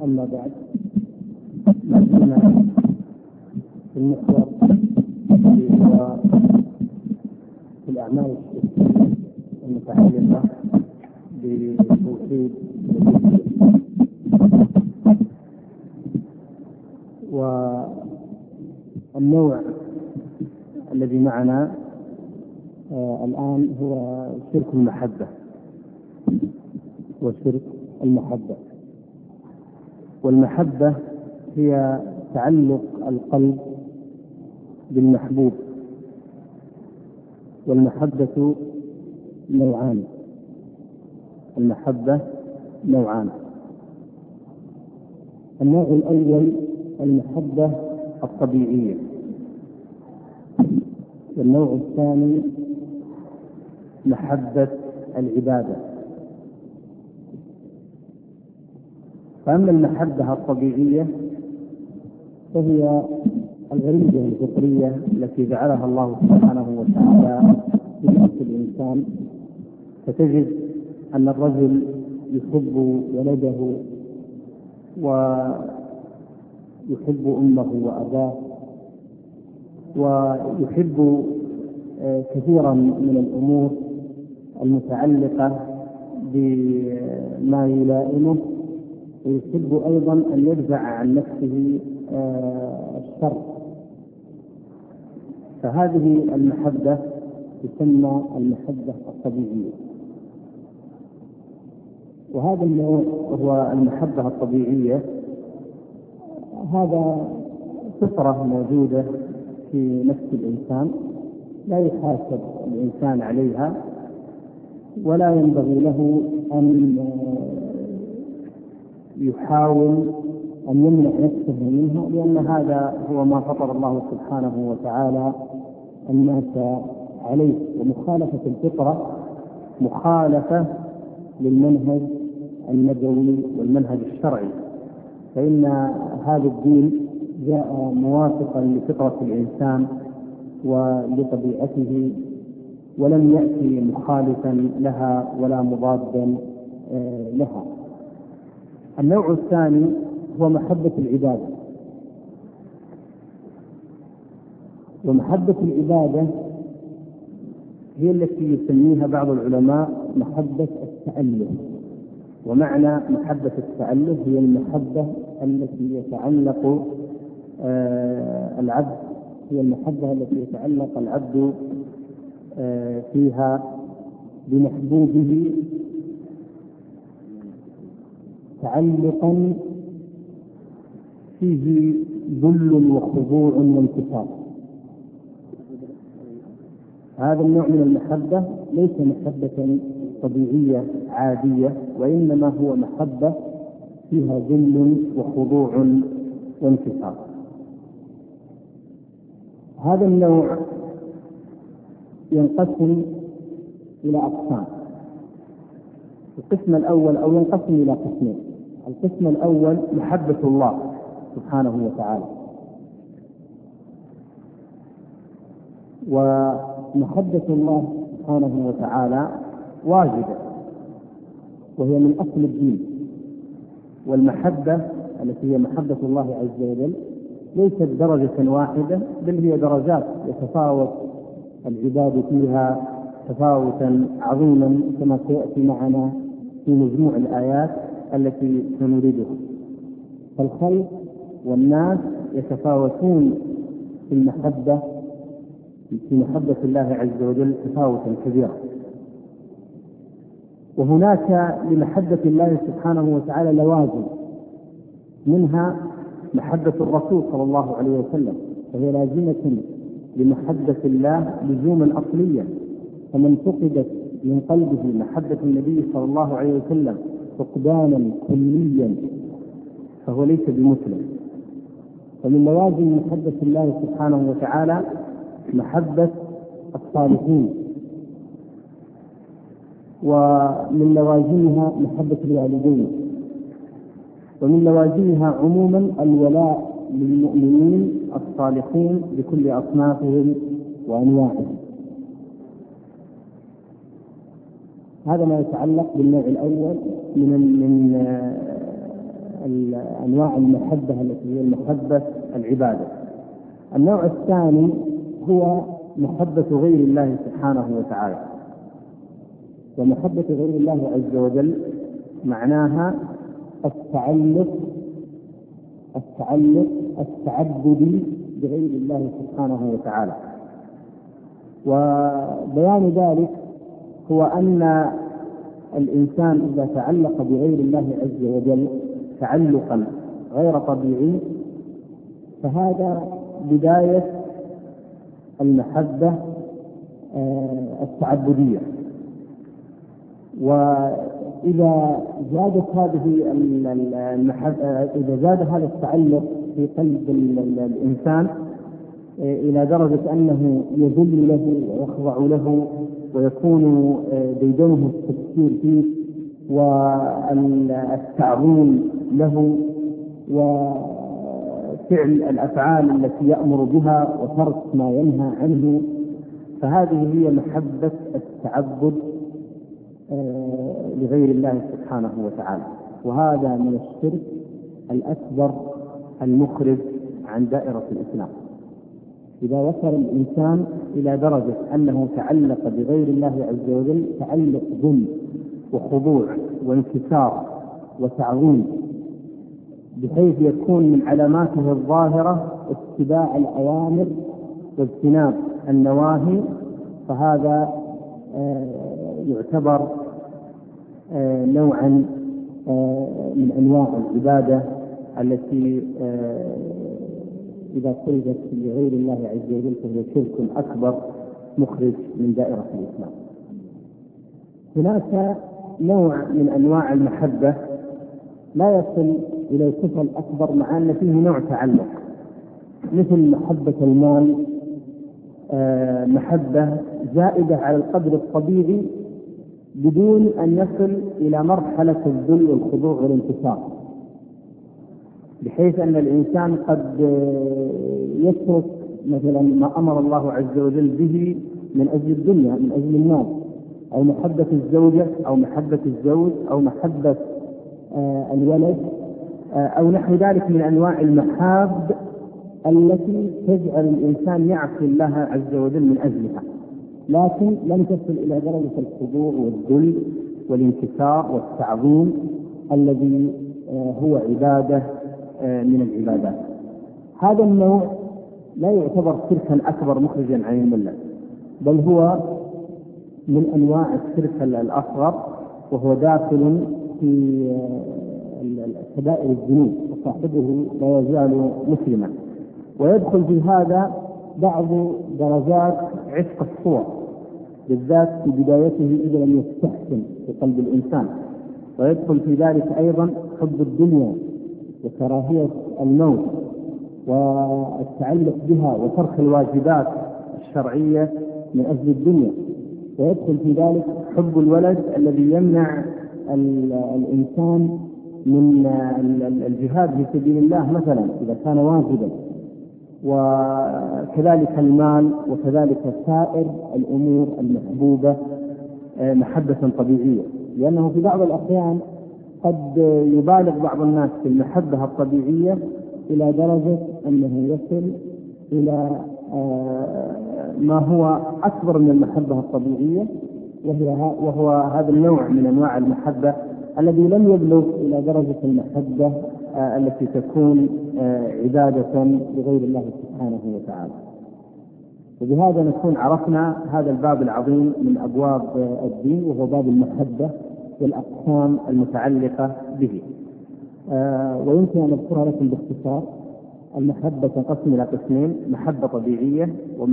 أما بعد، لكن في المحور في الأعمال المتعلقة بتوحيد والنوع الذي معنا الآن هو شرك المحبة وشرك المحبة. والمحبة هي تعلق القلب بالمحبوب، والمحبة نوعان. المحبة نوعان: النوع الأول المحبة الطبيعية، والنوع الثاني محبة العبادة. فأما المحبة الطبيعية فهي الغريزة الفطرية التي جعلها الله سبحانه وتعالى في نفس الإنسان، فتجد أن الرجل يحب ولده ويحب أمه وأباه، ويحب كثيرا من الأمور المتعلقة بما يلائمه، ويحب أيضا أن يدفع عن نفسه الشر. فهذه المحبة تسمى المحبة الطبيعية. وهذا النوع هو المحبة الطبيعية، هذا فطرة موجودة في نفس الإنسان، لا يحاسب الإنسان عليها، ولا ينبغي له أن يحاول أن يمنع نفسه منها، لأن هذا هو ما فطر الله سبحانه وتعالى الناس عليه. ومخالفة الفطرة مخالفة للمنهج النبوي والمنهج الشرعي، فإن هذا الدين جاء موافقا لفطرة الإنسان ولطبيعته، ولم يأتي مخالفا لها ولا مضادا لها. النوع الثاني هو محبة العبادة. ومحبة العبادة هي التي يسميها بعض العلماء محبة التأله. ومعنى محبة التأله هي المحبة التي يتعلق العبد، هي المحبة التي يتعلق العبد فيها بمحبوبه تعلقا فيه ذل وخضوع وانكسار. هذا النوع من المحبة ليس محبة طبيعية عادية، وإنما هو محبة فيها ذل وخضوع وانكسار. هذا النوع ينقسم إلى أقسام. القسم الأول أو ينقسم إلى قسمين. القسم الأول محبة الله سبحانه وتعالى. ومحبة الله سبحانه وتعالى واجبة، وهي من أصل الدين. والمحبة التي هي محبة الله عز وجل ليست درجة واحدة، بل هي درجات يتفاوت العباد فيها تفاوتا عظيما، كما سيأتي معنا في مجموع الآيات التي سنريدها. فالخلق والناس يتفاوتون في المحبة، في محبة الله عز وجل تفاوتا كبيرا. وهناك لمحبة الله سبحانه وتعالى لوازم، منها محبة الرسول صلى الله عليه وسلم، فهي لازمة لمحبة الله لزوما أصليا. فمن فقدت من قلبه محبة النبي صلى الله عليه وسلم فقدانا كليا فهو ليس بمسلم. فمن لوازم محبة الله سبحانه وتعالى محبة الصالحين، ومن لوازمها محبة الوالدين، ومن لوازمها عموما الولاء للمؤمنين الصالحين بكل أصنافهم وأنواعهم. هذا ما يتعلق بالنوع الأول من أنواع المحبة التي هي المحبة العبادة. النوع الثاني هو محبة غير الله سبحانه وتعالى. ومحبة غير الله عز وجل معناها التعلق التعبدي بغير الله سبحانه وتعالى. وبيان ذلك هو أن الإنسان إذا تعلق بغير الله عز وجل تعلقا غير طبيعي فهذا بداية المحبة التعبدية. وإذا زادت هذه المحبة، إذا زاد هذا التعلق في قلب الإنسان إلى درجة أنه يذل له ويخضع له ويكون ديدنه التفكير فيه والتعظيم له وفعل الأفعال التي يأمر بها وترك ما ينهى عنه، فهذه هي محبة التعبد لغير الله سبحانه وتعالى. وهذا من الشرك الأكبر المخرج عن دائرة الإسلام. إذا وصل الإنسان إلى درجة أنه تعلق بغير الله عز وجل تعلق ذل وخضوع وانكسار وتعظيم، بحيث يكون من علاماته الظاهرة اتباع الأوامر واجتناب النواهي، فهذا يعتبر نوعا من أنواع العبادة التي إذا قلبت لغير الله عز وجل فهي شرك أكبر مخرج من دائرة الإسلام. هناك نوع من أنواع المحبة لا يصل إلى الكفر الأكبر مع أن فيه نوع تعلق، مثل محبة المال، محبة زائدة على القدر الطبيعي بدون أن يصل إلى مرحلة الذل والخضوع والانكسار، بحيث أن الإنسان قد يترك مثلا ما أمر الله عز وجل به من أجل الدنيا، من أجل المال، أو محبة الزوجة أو محبة الزوج أو محبة الولد أو نحو ذلك من أنواع المحاب التي تجعل الإنسان يعصي الله عز وجل من أجلها، لكن لم تصل إلى درجة الخضوع والذل والانكسار والتعظيم الذي هو عبادة من العبادات. هذا النوع لا يعتبر شركا أكبر مخرجا عن الملة، بل هو من أنواع الشرك الأصغر، وهو داخل في كبائر الذنوب، وصاحبه لا يزال مسلما. ويدخل في هذا بعض درجات عشق الصور، بالذات في بدايته إذا لم يستحسن في قلب الإنسان. ويدخل في ذلك أيضا حب الدنيا وكراهية الموت والتعلق بها وترك الواجبات الشرعية من أجل الدنيا. ويدخل في ذلك حب الولد الذي يمنع الإنسان من الجهاد في سبيل الله مثلا إذا كان واجبا، وكذلك المال، وكذلك سائر الأمور المحبوبة محبة طبيعية. لأنه في بعض الأحيان قد يبالغ بعض الناس في المحبة الطبيعية إلى درجة أنه يصل إلى ما هو أكبر من المحبة الطبيعية، وهو هذا النوع من أنواع المحبة الذي لم يبلغ إلى درجة المحبة التي تكون عبادة لغير الله سبحانه وتعالى. وبهذا نكون عرفنا هذا الباب العظيم من أبواب الدين، وهو باب المحبة والأقسام المتعلقة به. ويمكن أن أذكرها لكم باختصار. المحبة تنقسم إلى قسمين: محبة طبيعية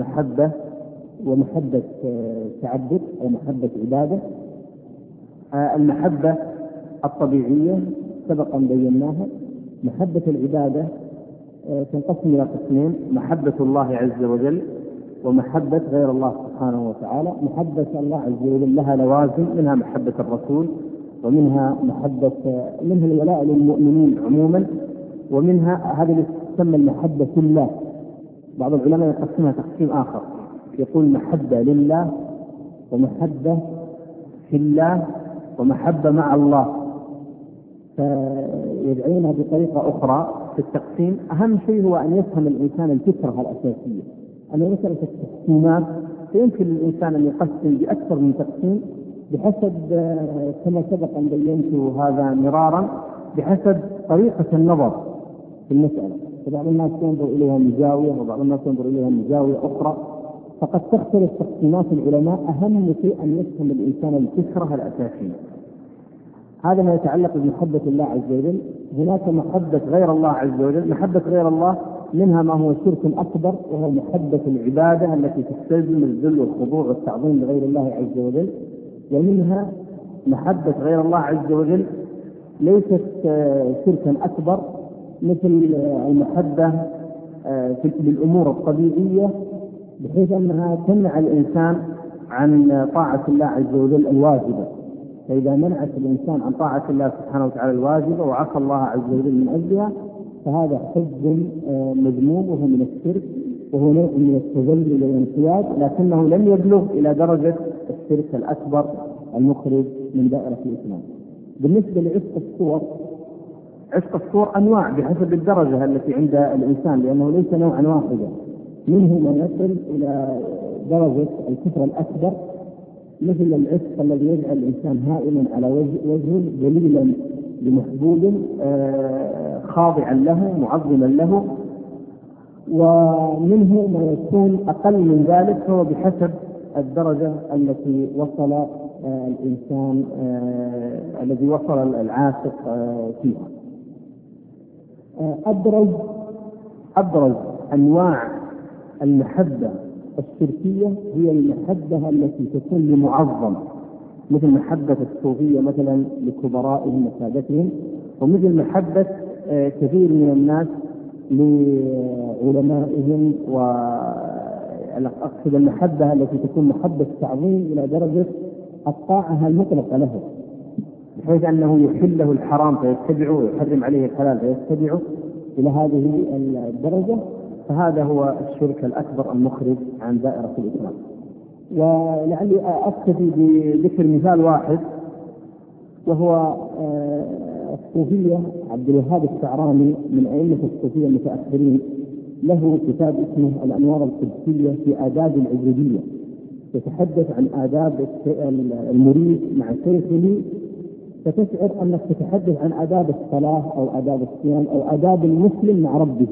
ومحبة تعبد أو محبة عبادة. المحبة الطبيعية سبقا بيناها. محبة العبادة تنقسم إلى قسمين: محبة الله عز وجل ومحبة غير الله سبحانه وتعالى. محبة الله عز وجل لها لوازم، منها محبة الرسول، ومنها منها الولاء للمؤمنين عموما، ومنها هذا اللي تسمى المحبة في الله. بعض العلماء يقسمها تقسيم آخر، يقول محبة لله ومحبة في الله ومحبة مع الله. فيدعينا بطريقة أخرى في التقسيم. أهم شيء هو أن يفهم الإنسان الفكرة الأساسية. أما مسألة التقسيمات فيمكن للإنسان أن يقسم بأكثر من تقسيم بحسب كما سبق أن بينت هذا مرارا، بحسب طريقة النظر في المسألة. فبعض الناس ينظر إليها من زاوية وبعض الناس ينظر إليها من زاوية أخرى، فقد تختلف تقسيمات العلماء. أهم شيء أن يفهم الإنسان الفكرة الأساسية. هذا ما يتعلق بمحبة الله عز وجل. هناك محبة غير الله عز وجل. محبة غير الله منها ما هو شرك أكبر، وهو محبة العبادة التي تستلزم الذل والخضوع والتعظيم لغير الله عز وجل. ومنها محبة غير الله عز وجل ليست شركا أكبر، مثل المحبة للأمور الطبيعية، بحيث أنها تمنع الإنسان عن طاعة الله عز وجل الواجبة. فإذا منعت الإنسان عن طاعة الله سبحانه وتعالى الواجبة وعصى الله عز وجل من أجلها، فهذا حب مذموم وهو من الشرك، وهو نوع من التذلل والانقياد، لكنه لم يبلغ إلى درجة الشرك الأكبر المخرج من دائرة الإسلام. بالنسبة لعشق الصور، عشق الصور أنواع بحسب الدرجة التي عند الإنسان، لأنه ليس نوعا واحدا. منه من يصل إلى درجة الكفر الأكبر، مثل العشق الذي يجعل الإنسان هائما على وجهه ذليلا لمحبوب خاضعا له معظما له. ومنه ما يكون أقل من ذلك، فهو بحسب الدرجة التي وصل الإنسان الذي وصل العاشق فيها. أبرز أنواع المحبة الشركية هي المحبة التي تكون لمعظم، مثل محبة الصوفية مثلا لكبرائهم وسادتهم، ومثل محبة كثير من الناس لعلمائهم. وأقصد المحبة التي تكون محبة تعظيم إلى درجة الطاعة المطلقة له، بحيث أنه يحله الحرام فيتبعه ويحرم عليه الحلال فيتبعه إلى هذه الدرجة. فهذا هو الشرك الأكبر المخرج عن دائرة الإسلام. ولعلي أكتفي بذكر مثال واحد، وهو الصوفية. عبد الوهاب الشعراني من أئمة الصوفية المتأخرين له كتاب اسمه الأنوار القدسية في آداب العبودية، يتحدث عن آداب المريد مع شيخه، فتشعر أنك تتحدث عن آداب الصلاة أو آداب الصيام أو آداب المسلم مع ربه.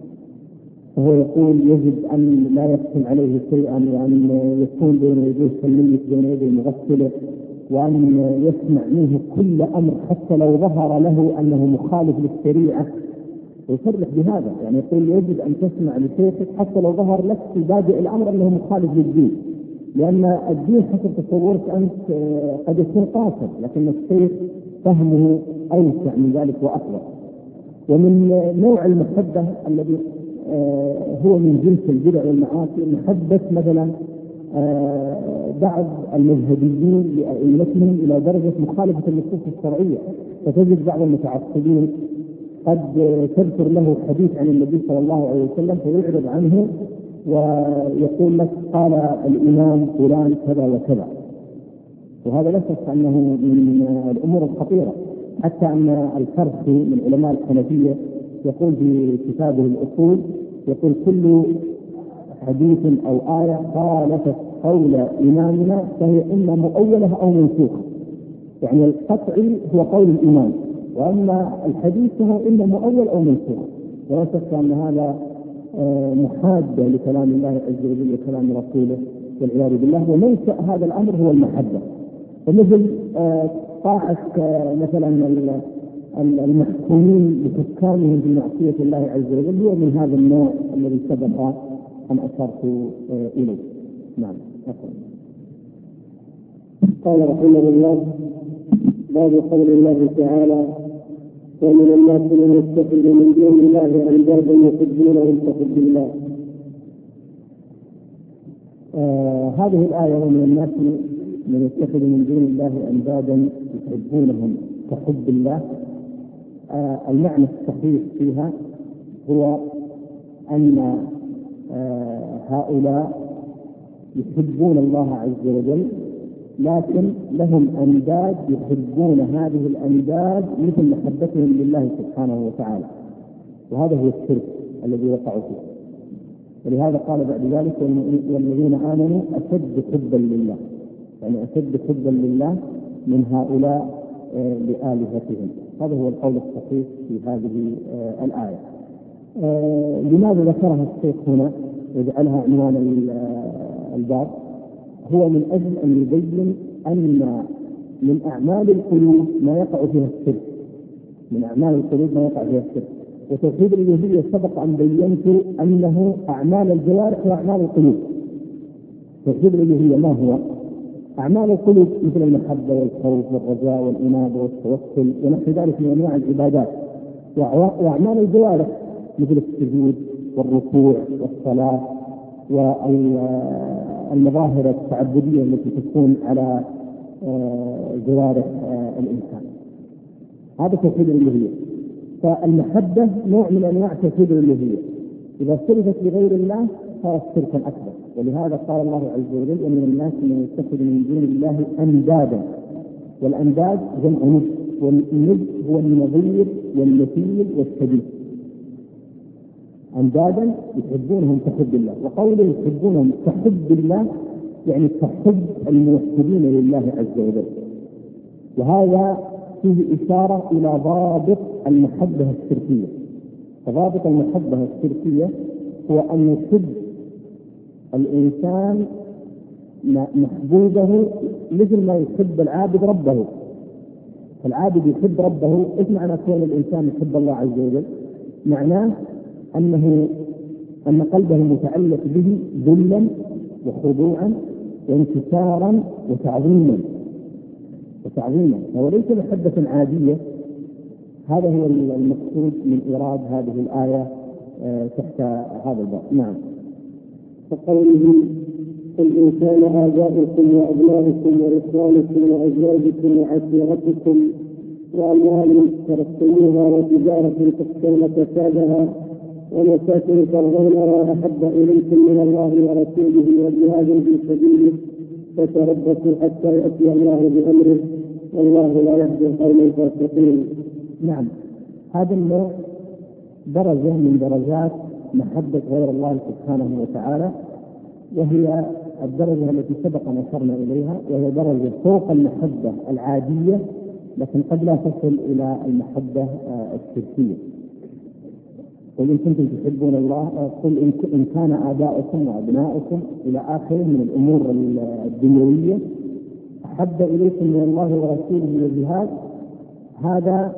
فهو يقول يجب أن لا يقسم عليه شيئا، وأن يكون بين يديه كالميت بين يديه مغسله، وأن يسمع منه كل أمر حتى لو ظهر له أنه مخالف للشريعة، ويصرح بهذا. يعني يقول يجب أن تسمع لشيخك حتى لو ظهر لك في بادئ الأمر أنه مخالف للدين، لأن الدين حسب تصورك أنت قد يكون قاصر، لكن الشيخ فهمه أوسع من ذلك وأكبر. ومن نوع المحبة الذي هو من جنس البدع والمعاصي محبة مثلا بعض المذهبيين لأئمتهم إلى درجة مخالفة النصوص الشرعية. فتجد بعض المتعصبين قد تذكر له حديث عن النبي صلى الله عليه وسلم فيعرض عنه ويقول لك قال الإمام فلان كذا وكذا، وهذا لا شك أنه من الأمور الخطيرة. حتى أن الكرخي من علماء الحنفية يقول في كتابه الأصول، يقول كل حديث أو آية خالفت قول إمامنا فهي إما مؤولة أو منسوخة. يعني القطعي هو قول الإمام، وأما الحديث هو إما مؤول أو منسوخ. ولا شك أن هذا محادة لكلام الله عز وجل وكلام رسوله والعياذ بالله. ومنشأ هذا الأمر هو المحبة. فمثل طاعة مثلا المحكومين بحكامهم بمعصية الله عز وجل هو من هذا النوع الذي سبق أن أشرت إليه. نعم. قال رحمه الله: باب قول الله تعالى: ومن الناس من يتخذ من دون الله أندادا يحبونهم كحب الله. هذه الآية: ومن الناس من يتخذ من دون الله أندادا يحبونهم كحب الله، المعنى الصحيح فيها هو أن هؤلاء يحبون الله عز وجل لكن لهم أنداد يحبون هذه الأنداد مثل محبتهم لله سبحانه وتعالى، وهذا هو الشرك الذي وقعوا فيه. ولهذا قال بعد ذلك: والذين آمنوا أشد حبا لله، يعني أشد حبا لله من هؤلاء لآلهتهم. هذا هو القول الصحيح في هذه الآية. لماذا ذكرها الشيخ هنا وجعلها عنوان الباب؟ هو من أجل أن يبين أن من أعمال القلوب ما يقع فيها الشرك، من أعمال القلوب ما يقع فيها الشرك. وتوحيد الألوهية سبق أن بينت أنه أعمال الجوارح وأعمال القلوب. توحيد الألوهية ما هو؟ أعمال القلوب مثل المحبة والخوف والرجاء والإنابة والتوكل ونحو ذلك من أنواع العبادات، وأعمال الجوارح مثل السجود والركوع والصلاة والمظاهر التعبدية التي تكون على جوارح الإنسان. هذا توحيد الألوهية. فالمحبة نوع من أنواع توحيد الألوهية، إذا صرفت لغير الله صارت شركا أكبر. ولهذا قال الله عز وجل: ومن الناس من يتخذ من دون الله أندادا. والأنداد جمع ند، والند هو النظير والمثيل والشبيه. أندادا يحبونهم كحب الله، وقوله يحبونهم كحب الله يعني كحب الموحدين لله عز وجل. وهذا فيه إشارة إلى ضابط المحبة الشركية. فضابط المحبة الشركية هو أن يحب الإنسان محبوبه مثل ما يحب العابد ربه. فالعابد يحب ربه. إيش معنى كون الإنسان يحب الله عز وجل؟ معناه أن قلبه متعلق به ذلا وخضوعا وانكسارا وتعظيما. هو ليس محبة عادية. هذا هو المقصود من إيراد هذه الآية تحت هذا الباب. نعم. فقوله: قل إن كان آباؤكم وأبناؤكم وإخوانكم وأزواجكم وعشيرتكم وأموال اقترفتموها وتجارة تخشون كسادها ومساكن ترضونها أحب إليكم من الله ورسوله وجهاد في سبيله فتربصوا حتى يأتي الله بأمره والله لا يهدي القوم الفاسقين. نعم، هذا النوع درجة من درجات محبة غير الله سبحانه وتعالى، وهي الدرجة التي سبق أن أشرنا إليها، وهي درجة فوق المحبة العادية، لكن قد لا تصل إلى المحبة الشركية. قل إن كنتم تحبون الله، قل إن كان آباؤكم وأبناؤكم إلى آخره من الأمور الدنيوية أحب إليكم من الله ورسوله والجهاد. هذا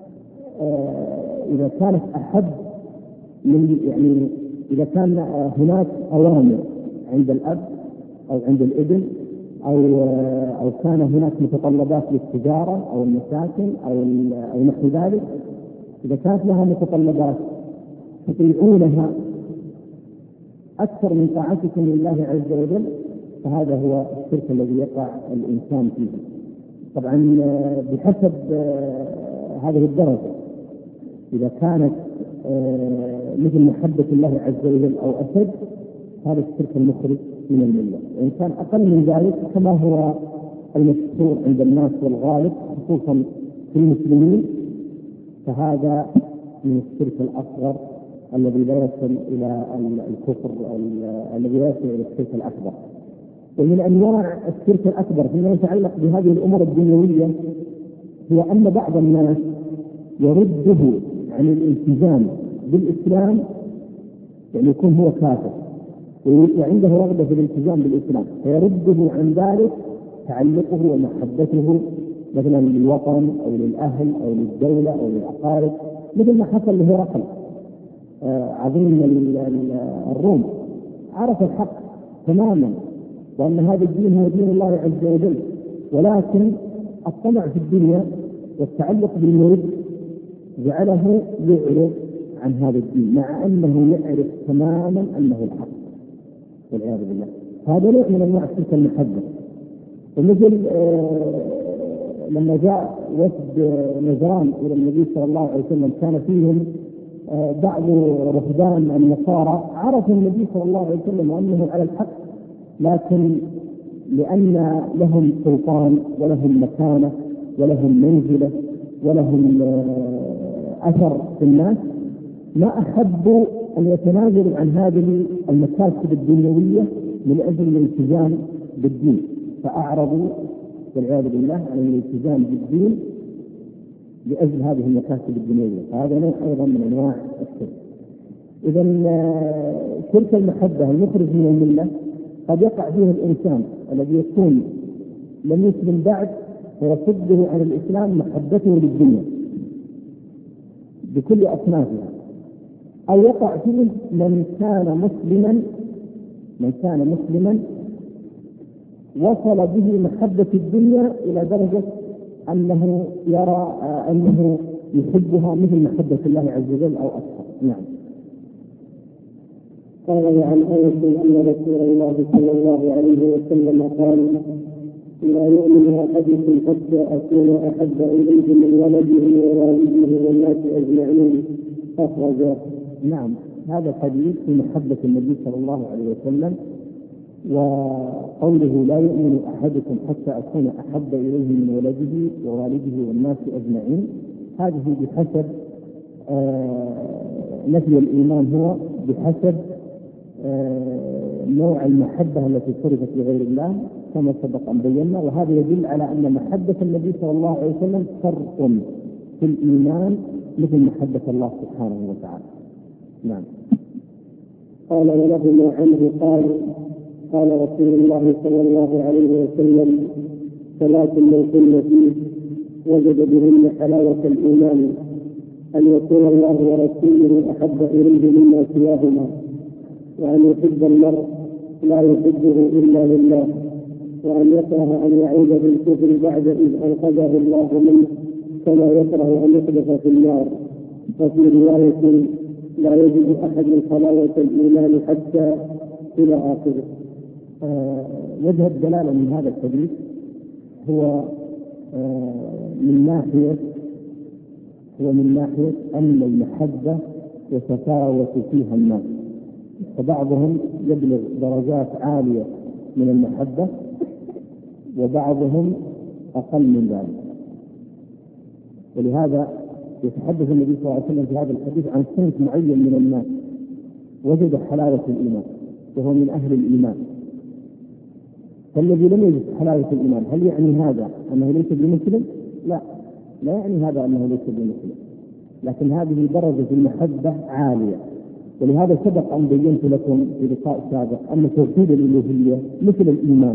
إذا كانت أحب من، يعني إذا كان هناك أوامر عند الأب أو عند الابن أو كان هناك متطلبات للتجارة أو المساكن أو نحو ذلك، إذا كانت لها متطلبات تطيعونها أكثر من طاعتكم لله عز وجل، فهذا هو الشرك الذي يقع الإنسان فيه. طبعا بحسب هذه الدرجة، إذا كانت مثل محبة الله عز وجل أو أشد، هذا الشرك المخرج من الملة. وإن كان أقل من ذلك كما هو المشهور عند الناس والغالب خصوصا في المسلمين، فهذا من الشرك الأصغر الذي لا يصل إلى الكفر، الذي لا يصل إلى الشرك الأكبر. ومن أنواع الشرك الأكبر فيما يتعلق بهذه الأمور الدنيوية هو أن بعض الناس يرده عن الالتزام بالإسلام، يعني يكون هو كافر وعنده رغبة في الالتزام بالإسلام، فيرده عن ذلك تعلقه ومحبته مثلا للوطن أو للأهل أو للدولة أو للأقارب، مثل ما حصل لهرقل عظيم الروم. عرف الحق تماما وأن هذا الدين هو دين الله عز وجل، ولكن الطمع في الدنيا والتعلق بالملك جعله يعرض عن هذا الدين، مع أنه يعرف تماما أنه الحق والعياذ بالله. هذا نوع من أنواع الشرك المحبة. ومثل لما جاء وفد نجران إلى النبي صلى الله عليه وسلم، كان فيهم بعض رهبان النصارى، عرف النبي صلى الله عليه وسلم أنه على الحق، لكن لأن لهم سلطان ولهم مكانة ولهم منزلة ولهم أثر في الناس، ما أحبوا أن يتنازلوا عن هذه المكاسب الدنيوية من أجل الالتزام بالدين، فأعرضوا والعياذ بالله عن الالتزام بالدين لأجل هذه المكاسب الدنيوية. هذا نوع أيضا من أنواع الشرك. إذا تلك المحبة المخرج من الملة قد يقع فيه الإنسان الذي يكون لم يسلم بعد ويصده عن الإسلام محبته للدنيا بكل أصنافها، أو يقع فيه من كان مسلما وصل به محبة الدنيا إلى درجة أنه يرى أنه يحبها مثل محبة الله عز وجل أو أكثر. نعم. قال عن أنس أن رسول الله صلى الله عليه وسلم قال: لا يؤمن أحدكم حتى أكون أحب إليه من ولده ووالده والناس أجمعين. أخرجه. نعم، هذا حديث في محبة النبي صلى الله عليه وسلم، وقوله لا يؤمن أحدكم حتى أكون أحب إليه من ولده ووالده والناس أجمعين، هذه بحسب نفي الإيمان، هو بحسب نوع المحبة التي صرفت لغير الله كما سبق أن بينا. وهذا يدل على أن محبة النبي صلى الله عليه وسلم فرق في الإيمان مثل محبة الله سبحانه وتعالى. نعم. قال ولهما عنه قال رسول الله صلى الله عليه وسلم: ثلاث من كن فيه وجد بهن حلاوة الإيمان: أن يكون الله ورسوله أحب إليه مما سواهما، وأن يحب المرء لا يحبه إلا لله، وأن يكره أن يعود بالكفر بعد إذ أنقذه الله منه، كما يكره أن يحدث في النار. وفي رواية: لا يجد أحد حلاوة الإيمان حتى إلى آخره. وجه الدلالة من هذا الحديث هو من ناحية أن المحبة يتفاوت فيها الناس، فبعضهم يبلغ درجات عالية من المحبة وبعضهم أقل من ذلك. ولهذا يتحدث النبي صلى الله عليه وسلم في هذا الحديث عن صنف معين من الناس وجد حلاوة الإيمان وهو من أهل الإيمان. فالذي لم يجد حلاوة الإيمان هل يعني هذا أنه ليس بمسلم؟ لا يعني هذا أنه ليس بمسلم، لكن هذه درجة المحبة عالية. ولهذا سبق أن بينت لكم في لقاء سابق أن توحيد الألوهية مثل الإيمان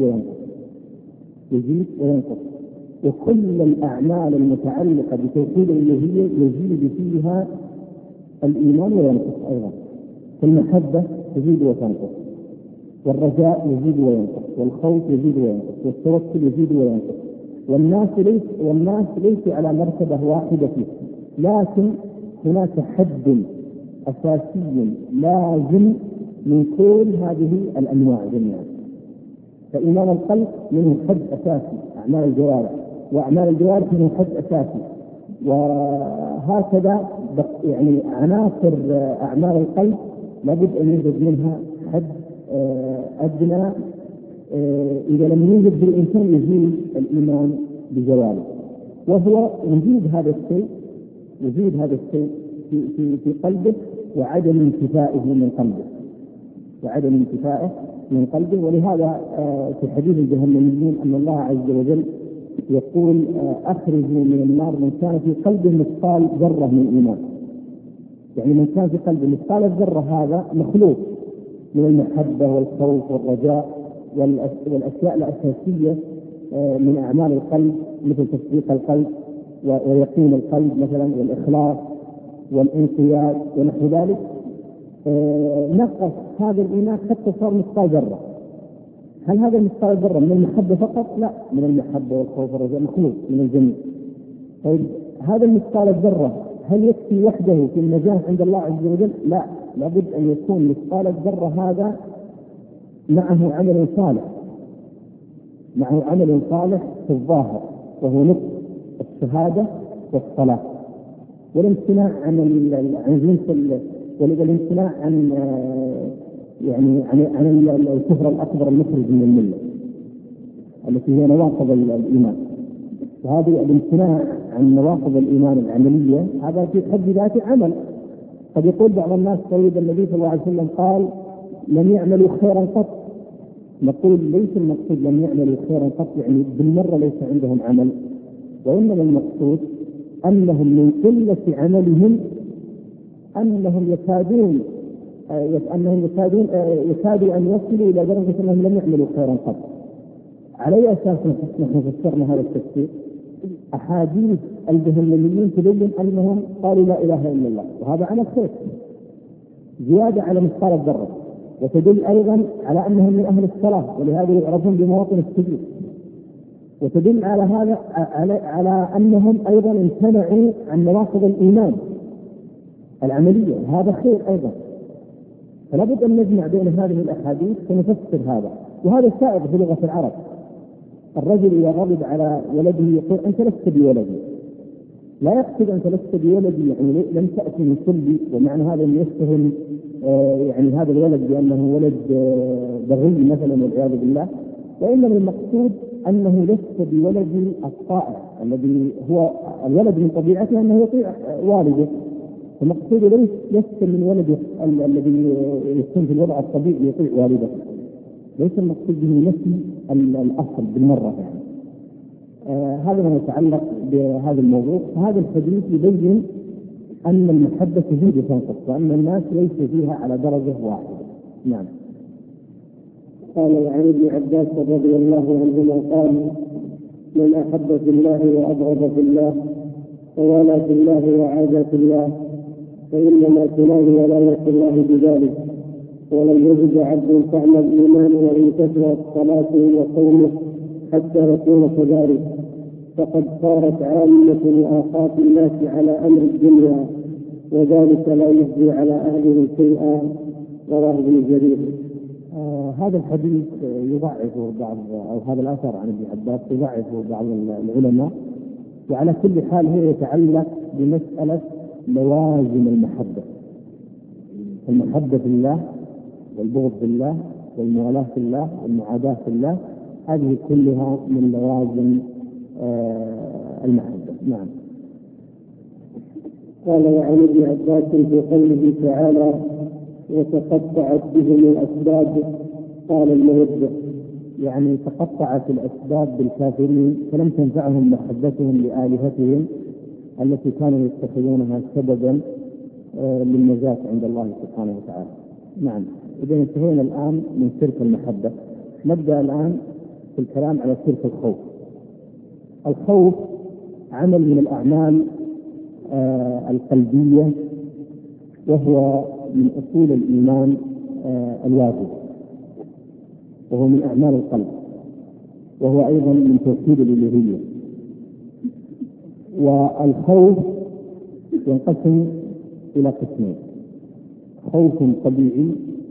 يزيد وينقص، وكل الأعمال المتعلقة بتوحيد الألوهية يزيد فيها الإيمان وينقص أيضا. فالمحبة تزيد وتنقص، والرجاء يزيد وينقص، والخوف يزيد وينقص، والتوكل يزيد وينقص. والناس ليس على مرتبة واحدة فيه، لكن هناك حد أساسي لازم من كل هذه الأنواع جميعا. فإيمان القلب منه حد أساسي أعمال الجوارح، وأعمال الجوارح منه حد أساسي، وهكذا يعني عناصر أعمال القلب لابد أن يوجد منها حد أدنى. إذا لم يوجد في الإنسان يزيد الإيمان بجواله، وهو يزيد هذا الشيء في قلبه وعدم انتفائه من قلبه. ولهذا في حديث الجهنميين أن الله عز وجل يقول: أخرجوا من النار من كان في قلبه مثقال ذرة من إيمان. يعني من كان في قلبه مثقال الذرة هذا مخلوق من المحبة والخوف والرجاء والأشياء الأساسية من أعمال القلب، مثل تصديق القلب ويقين القلب مثلا، والإخلاص والانقياد ونحو ذلك. نقص هذا الإيمان حتى صار مثقال ذرة. هل هذا المثقال ذرة من المحبة فقط؟ لا، من المحبة والخوف والرجاء، مخلوق من الجميع. طيب هذا المثقال الذرة هل يكفي وحده في النجاة عند الله عز وجل؟ لا، لابد أن يكون مثقال الذرة هذا معه عمل صالح في الظاهر، وهو نطق الشهادة والصلاة، والامتناع عن جنس والامتناع عن الكفر الأكبر المخرج من الملة. التي هي نواقض الإيمان. وهذه الامتناع عن نواقض الإيمان العملية هذا في حد ذاته عمل. قد يقول بعض الناس طيب النبي صلى الله عليه وسلم قال لم يعملوا خيرا قط. نقول ليس المقصود لم يعملوا خيرا قط يعني بالمرة ليس عندهم عمل، وإنما المقصود أنهم من قلة عملهم أنهم يكادوا أن يصلوا إلى درجة أنهم لم يعملوا خيرا قط. على أي أساس نحن فسرنا هذا التفسير؟ أحاديث الجهنميين تبين أنهم قالوا لا إله إلا الله، وهذا عمل خير زيادة على مثقال الذرة، وتدل أيضا على أنهم من أهل الصلاة ولهذا يعرفون بمواطن السجود، وتدل على هذا على أنهم أيضا امتنعوا عن نواقض الإيمان العملية، هذا خير أيضا. فلا بد أن نجمع بين هذه الأحاديث ونفسر هذا، وهذا سائد في لغة العرب. الرجل إذا غضب على ولده يقول أنت لست بولدي، لا يقصد أنت لست بولدي يعني لم تأتي من صلبي، ومعنى هذا أن يتهم يعني هذا الولد بأنه ولد بغي مثلا والعياذ بالله، وإنما المقصود أنه لست بولد الطائع الذي هو الولد من طبيعته أنه يطيع والده، المقصود لست من ولد الذي يكون في الوضع الطبيعي يطيع والده، ليس المقصود به نفي الأصل بالمرة يعني. هذا ما يتعلق بهذا الموضوع. هذا الحديث يبين أن المحبة تزيد وتنقص، وأن الناس ليس فيها على درجة واحدة. نعم. قال عن ابن عباس رضي الله عنهما قال من أحب في الله وأبغض في الله ووالى في الله وعادى في الله فإنما تنال ولاية الله بذلك، ولن يجد عبد طعم الإيمان وإن كثرت صلاته وصومه حتى يكون كذلك، فقد صارت عامة وآفات الناس على أمر الدنيا، وذلك لا يجزي على أهله شيئا. رواه ابن جرير. هذا الحديث يضعفه بعض، أو هذا الأثر عن ابن عباس يضعفه بعض العلماء، وعلى كل حال هو يتعلق بمسألة لوازم المحبة. المحبة في الله والبغض في الله والموالاة في الله والمعاداة في الله، هذه كلها من لوازم المحبة. نعم. قال وعن ابن عباس في قوله تعالى وتقطعت بهم الأسباب، قال الموضح يعني تقطعت الأسباب بالكافرين فلم تنفعهم محبتهم لآلهتهم التي كانوا يتخذونها سببا للنجاة عند الله سبحانه وتعالى. نعم. إذا انتهينا الآن من شرك المحبة، نبدأ الآن في الكلام على شرك الخوف. الخوف عمل من الأعمال القلبية، وهو من أصول الإيمان الواجب، وهو من أعمال القلب، وهو أيضا من توحيد الإلهية. والخوف ينقسم إلى قسمين: خوف طبيعي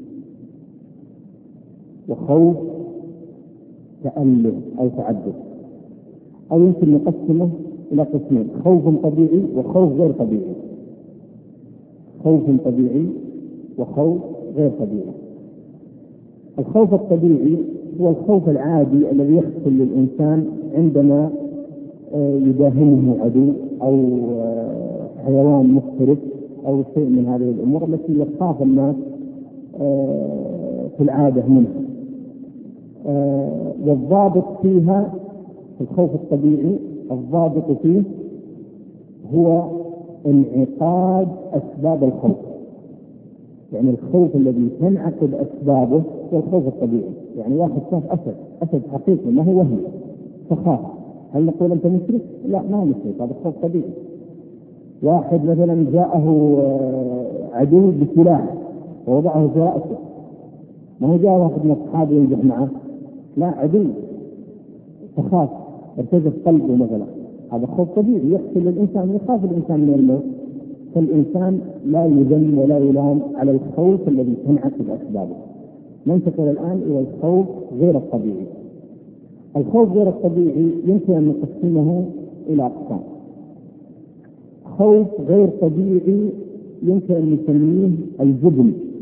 وخوف تأله أو تعدد، أو يمكن نقسمه إلى قسمين: خوف طبيعي وخوف غير طبيعي. خوف طبيعي وخوف غير طبيعي. الخوف الطبيعي هو الخوف العادي الذي يحصل للإنسان عندما يداهمه عدو أو حيوان مفترس أو شيء من هذه الأمور التي يخاف الناس في العادة منها. والضابط فيها في الخوف الطبيعي، الضابط فيه هو انعقاد أسباب الخوف، يعني الخوف الذي تنعقد أسبابه هو الخوف الطبيعي. يعني واحد شاف أسد حقيقي ما هو وهم فخاف، هل نقول أنت مشرك؟ لا، ما هو مشرك، هذا خوف طبيعي. واحد مثلا جاءه عدو بسلاح ووضعه في رأسه، ما هو جاء واحد من أصحابه ينجح معه، لا، عدو فخاف ارتجف قلبه مثلا، هذا خوف طبيعي يحصل للإنسان، يخاف الإنسان من الموت. فالإنسان لا يذم ولا يلام على الخوف الذي تنعقد أسبابه. ننتقل الآن إلى الخوف غير الطبيعي. الخوف غير الطبيعي يمكن أن نقسمه إلى أقسام. خوف غير طبيعي يمكن أن نسميه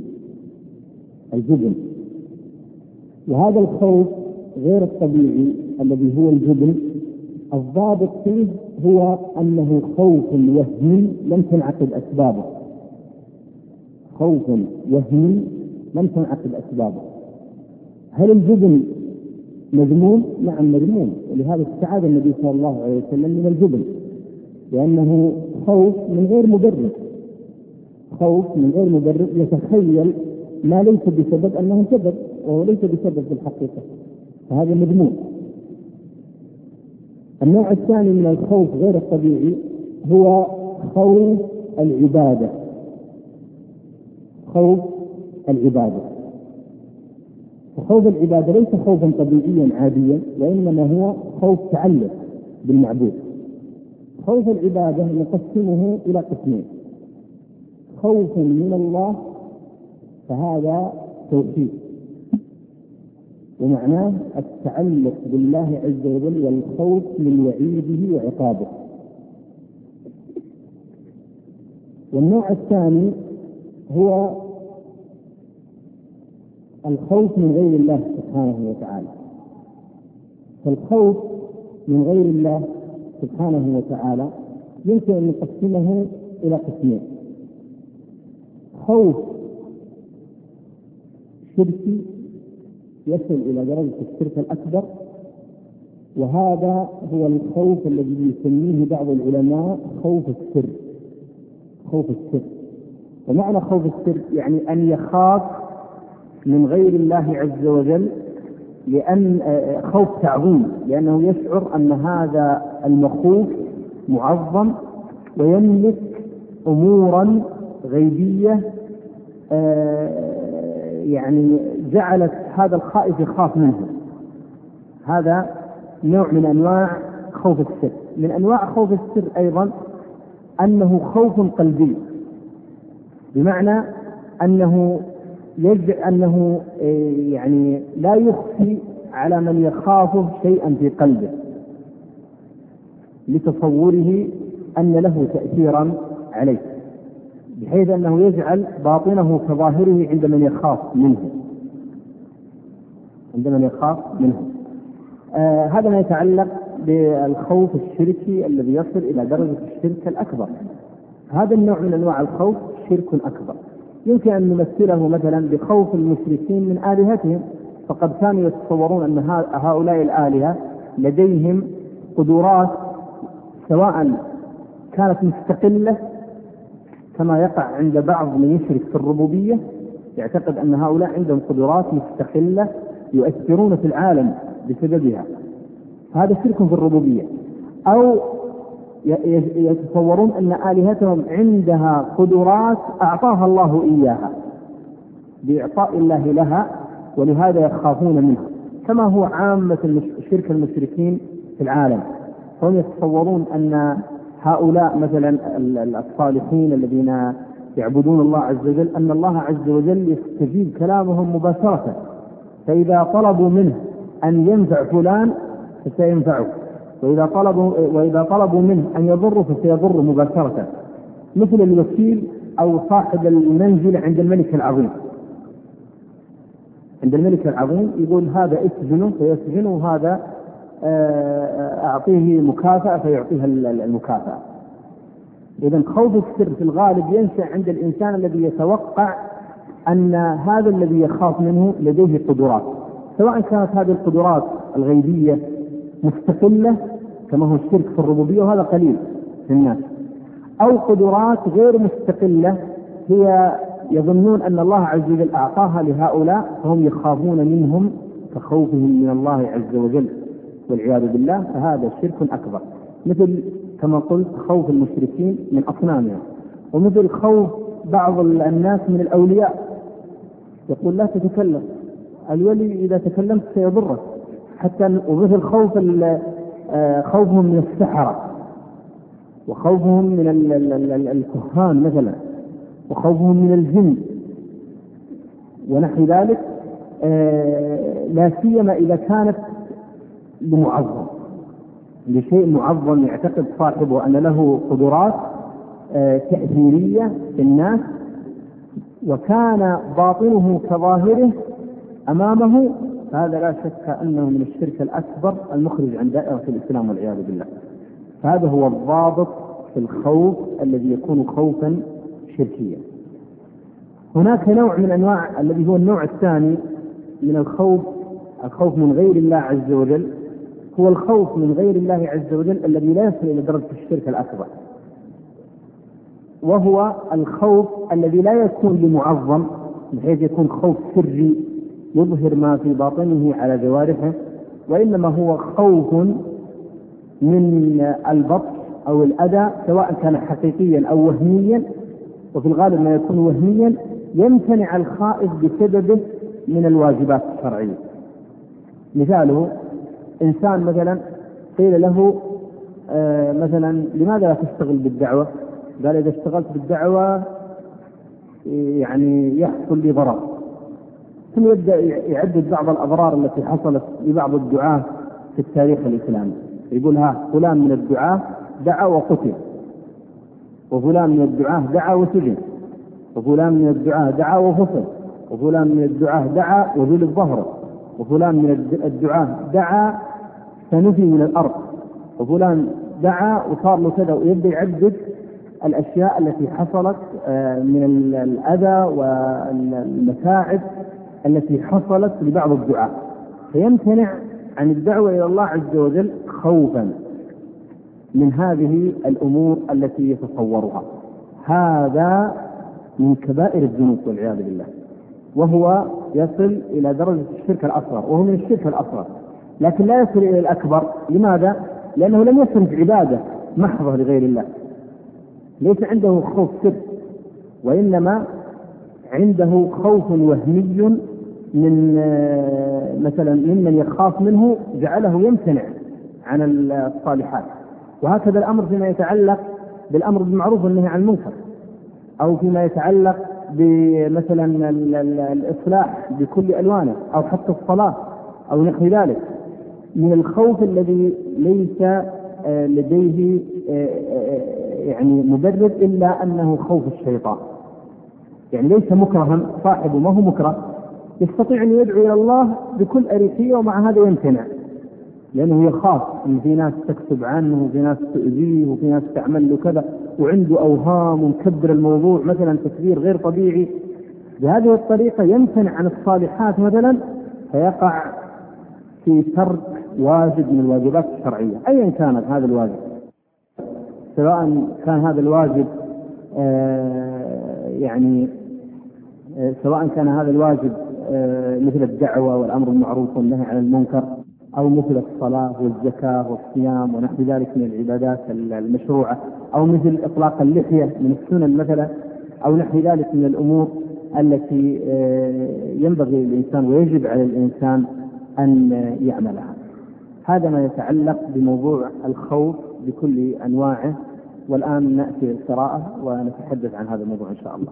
الجبن. وهذا الخوف غير الطبيعي الذي هو الجبن الضابط فيه هو أنه خوف وهمي لم تنعقد أسبابه، خوف وهمي لم تنعقد أسبابه. هل الجبن مذموم؟ نعم مذموم، ولهذا استعاذ النبي صلى الله عليه وسلم من الجبن، لأنه خوف من غير مبرر، خوف من غير مبرر يتخيل ما ليس بسبب أنه سبب وهو ليس بسبب في الحقيقة، فهذا مذموم. النوع الثاني من الخوف غير الطبيعي هو خوف العبادة، خوف العبادة. وخوف العبادة ليس خوفا طبيعيا عاديا، وإنما هو خوف تعلق بالمعبود. خوف العبادة نقسمه إلى قسمين: خوف من الله، فهذا توحيد ومعناه التعلق بالله عز وجل والخوف من وعيده وعقابه. والنوع الثاني هو الخوف من غير الله سبحانه وتعالى. فالخوف من غير الله سبحانه وتعالى يمكن أن نقسمه إلى قسمين: خوف شركي يصل إلى درجة الشرك الأكبر، وهذا هو الخوف الذي يسميه بعض العلماء خوف السر. خوف السر، ومعنى خوف السر يعني أن يخاف من غير الله عز وجل، لأن خوف تعظيم، لأنه يشعر أن هذا المخوف معظم ويملك أمورا غيبية يعني جعلت هذا الخائف يخاف منه. هذا نوع من أنواع خوف السر. من أنواع خوف السر أيضا أنه خوف قلبي، بمعنى أنه يعني لا يخفي على من يخافه شيئا في قلبه لتصوره أن له تأثيرا عليه، بحيث أنه يجعل باطنه كظاهره عند من يخاف منه. هذا ما يتعلق بالخوف الشركي الذي يصل إلى درجة الشرك الأكبر. هذا النوع من أنواع الخوف شرك أكبر. يمكن أن نمثله مثلا بخوف المشركين من آلهتهم، فقد كانوا يتصورون أن هؤلاء الآلهة لديهم قدرات سواء كانت مستقلة، كما يقع عند بعض من يشرك في الربوبية، يعتقد أن هؤلاء عندهم قدرات مستقلة يؤثرون في العالم بسببها، هذا شرك في الربوبية. أو يتصورون أن آلهتهم عندها قدرات أعطاها الله إياها بإعطاء الله لها، ولهذا يخافون منها، كما هو عامة شرك المشركين في العالم. فهم يتصورون أن هؤلاء مثلا الصالحين الذين يعبدون الله عز وجل، أن الله عز وجل يستجيب كلامهم مباشرة، فإذا طلبوا منه أن ينفع فلان فسينفعه، وإذا طلبوا منه أن يضره فسيضره مباشرة، مثل الوكيل أو صاحب المنزل عند الملك العظيم. عند الملك العظيم يقول هذا اسجنه فيسجنه، وهذا أعطيه مكافأة فيعطيها المكافأة. إذن خوف السر في الغالب ينشأ عند الإنسان الذي يتوقع أن هذا الذي يخاف منه لديه قدرات، سواء كانت هذه القدرات الغيبية مستقلة كما هو الشرك في الربوبية، وهذا قليل في الناس، أو قدرات غير مستقلة هي يظنون أن الله عز وجل أعطاها لهؤلاء فهم يخافون منهم كخوفهم من الله عز وجل والعياذ بالله، فهذا شرك أكبر، مثل كما قلت خوف المشركين من أصنامهم، ومثل خوف بعض الناس من الأولياء، يقول لا تتكلم، الولي إذا تكلمت سيضرك، ومثل خوفهم من السحرة، وخوفهم من الكهان مثلا، وخوفهم من الجن ونحو ذلك، لا سيما إذا كانت لمعظم، لشيء معظم يعتقد صاحبه أن له قدرات تأثيرية في الناس، وكان باطنه كظاهره أمامه فهذا لا شك أنه من الشرك الأكبر المخرج عن دائرة الإسلام والعياذ بالله. فهذا هو الضابط في الخوف الذي يكون خوفا شركيا. هناك نوع من أنواع الذي هو النوع الثاني من الخوف من غير الله عز وجل، هو الخوف من غير الله عز وجل الذي لا يصل إلى درجة الشرك الأكبر، وهو الخوف الذي لا يكون لمعظم بحيث يكون خوف سري يظهر ما في باطنه على جوارحه، وإنما هو خوف من البطش أو الأذى سواء كان حقيقيا أو وهميا، وفي الغالب ما يكون وهميا يمتنع الخائف بسببه من الواجبات الشرعية. مثاله إنسان مثلا قيل له مثلا لماذا لا تشتغل بالدعوة؟ قال إذا اشتغلت بالدعوة يعني يحصل لي ضرر، ثم يبدأ يعدد بعض الأضرار التي حصلت لبعض الدعاة في التاريخ الإسلامي، يقول فلان من الدعاة دعا وقتل، وفلان من الدعاة دعا وسجن، وفلان من الدعاة دعا وفصل، وفلان من الدعاة دعا وذل ظهره، وفلان من الدعاة دعا فنفي من الأرض، وفلان دعا وصار له كذا، ويبدأ يعدد الأشياء التي حصلت من الأذى والمتاعب التي حصلت لبعض الدعاة، فيمتنع عن الدعوة إلى الله عز وجل خوفا من هذه الأمور التي يتصورها. هذا من كبائر الذنوب والعياذ بالله، وهو يصل إلى درجة الشرك الأصغر، وهو من الشرك الأصغر، لكن لا يصل إلى الأكبر. لماذا؟ لأنه لم يصرف عبادة محضة لغير الله، ليس عنده خوف سر، وإنما عنده خوف وهمي من مثلا ممن يخاف منه جعله يمتنع عن الصالحات. وهكذا الأمر فيما يتعلق بالأمر بالمعروف والنهي عن المنكر، أو فيما يتعلق بمثلا الإصلاح بكل ألوانه، أو حتى الصلاة أو نحو ذلك، من الخوف الذي ليس لديه يعني مبرر إلا أنه خوف الشيطان. يعني ليس مكرها، صاحبه ما هو مكره، يستطيع أن يدعو إلى الله بكل أريحية، ومع هذا يمتنع لأنه يخاف أن في ناس تكتب عنه، وفي ناس تؤذيه، وفي ناس تعمل له كذا، وعنده أوهام ومكبر الموضوع مثلا تكبير غير طبيعي. بهذه الطريقة يمتنع عن الصالحات مثلا، فيقع في ترك واجب من الواجبات الشرعية أيا كانت هذا الواجب، سواء كان هذا الواجب سواء كان هذا الواجب مثل الدعوة والأمر بالمعروف والنهي عن المنكر، أو مثل الصلاة والزكاة والصيام ونحو ذلك من العبادات المشروعة، أو مثل إطلاق اللحية من السنن مثلا، أو نحو ذلك من الأمور التي ينبغي للإنسان ويجب على الإنسان أن يعملها. هذا ما يتعلق بموضوع الخوف بكل أنواعه. والآن نأتي القراءة ونتحدث عن هذا الموضوع إن شاء الله.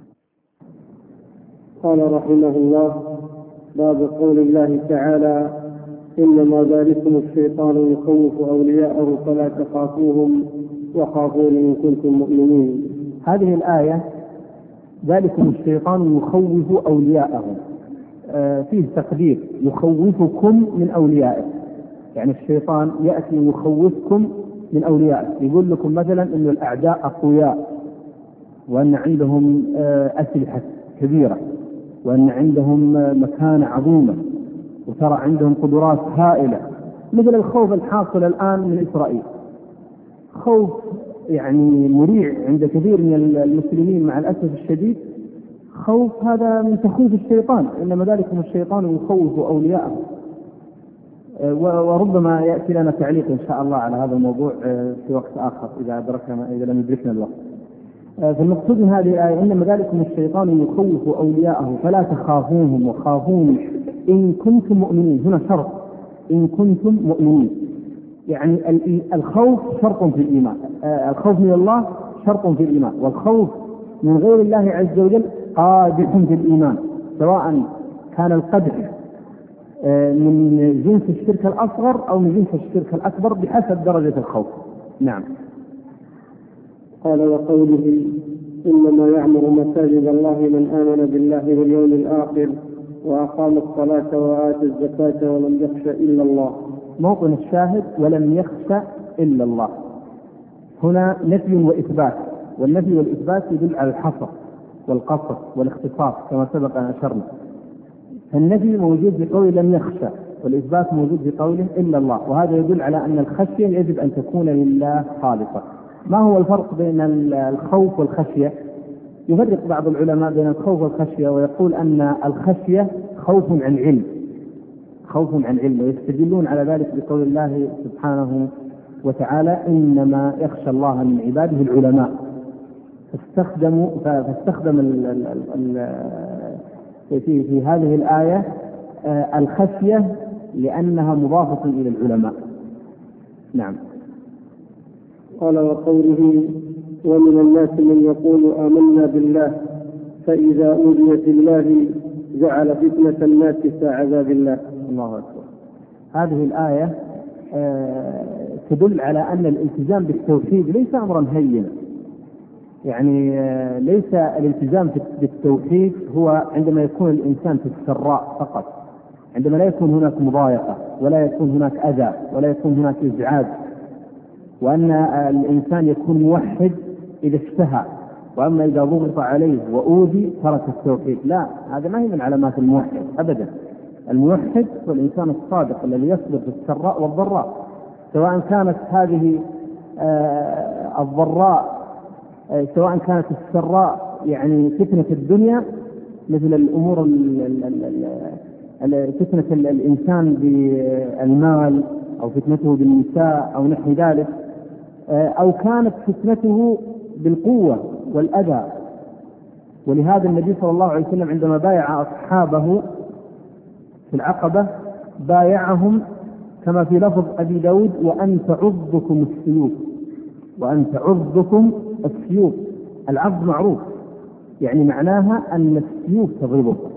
قال رحمه الله: باب قول الله تعالى: إنما ذلكم الشيطان يخوف أولياءه فلا تخافوهم وخافون إن كنتم مؤمنين. هذه الآية ذلكم الشيطان يخوف أولياءه، فيه تقدير يخوفكم من أوليائه، يعني الشيطان يأتي يخوفكم من أوليائه، يقول لكم مثلا أن الأعداء أقوياء، وأن عندهم أسلحة كبيرة، وأن عندهم مكانة عظيمة، وترى عندهم قدرات هائلة، مثل الخوف الحاصل الآن من إسرائيل، خوف يعني مريع عند كثير من المسلمين مع الأسف الشديد. خوف هذا من تخويف الشيطان، إنما ذلكم الشيطان يخوف أولياءه. وربما يأتي لنا تعليق إن شاء الله على هذا الموضوع في وقت آخر إذا لم يدركنا الوقت. فالمقصود من هذه الآية: إنما ذلكم الشيطان يخوف أولياءه فلا تخافوهم وخافون إن كنتم مؤمنين. هنا شرط: إن كنتم مؤمنين، يعني الخوف شرط في الإيمان، الخوف من الله شرط في الإيمان، والخوف من غير الله عز وجل قادح في الإيمان، سواء كان القدح من جنس الشرك الأصغر أو من جنس الشرك الأكبر بحسب درجة الخوف. نعم. قال: وقوله: إنما يعمر مساجد الله من آمن بالله واليوم الآخر وأقام الصلاة وآتى الزكاة ولم يخش إلا الله. موطن الشاهد ولم يخش إلا الله، هنا نفي وإثبات، والنفي والإثبات يدل على الحصر والقصر والاختصاص كما سبق أن أشرنا. فالنفي موجود في قوله لم يخشى، والإثبات موجود في قوله إلا الله، وهذا يدل على أن الخشية يجب أن تكون لله خالصة. ما هو الفرق بين الخوف والخشية؟ يفرق بعض العلماء بين الخوف والخشية، ويقول أن الخشية خوف عن علم، خوف عن علم، ويستدلون على ذلك بقول الله سبحانه وتعالى إنما يخشى الله من عباده العلماء. فاستخدم في هذه الآية الخشية لأنها مضافة إلى العلماء. نعم. قال وقوله ومن الناس من يقول آمنا بالله فإذا أوذي في الله جعل فتنة الناس كعذاب الله. الله أكبر. هذه الآية تدل على أن الالتزام بالتوحيد ليس أمرا هينا، يعني ليس الالتزام بالتوحيد هو عندما يكون الإنسان في السراء فقط، عندما لا يكون هناك مضايقة ولا يكون هناك أذى ولا يكون هناك إزعاج، وأن الإنسان يكون موحد إذا اشتهى، وأما إذا ضغط عليه وأوذي ترك التوحيد. لا، هذا ما هي من علامات الموحد أبدا. الموحد هو الإنسان الصادق الذي يصبر في السراء والضراء، سواء كانت هذه الضراء سواء كانت السراء يعني فتنة الدنيا مثل الأمور فتنة الإنسان بالمال أو فتنته بالنساء أو نحو ذلك، أو كانت فتنته بالقوة والأذى. ولهذا النبي صلى الله عليه وسلم عندما بايع أصحابه في العقبة بايعهم كما في لفظ أبي داود وأن تعضكم السيوف، وأن تعضكم السيوف. العض معروف، يعني معناها أن السيوف تضربكم،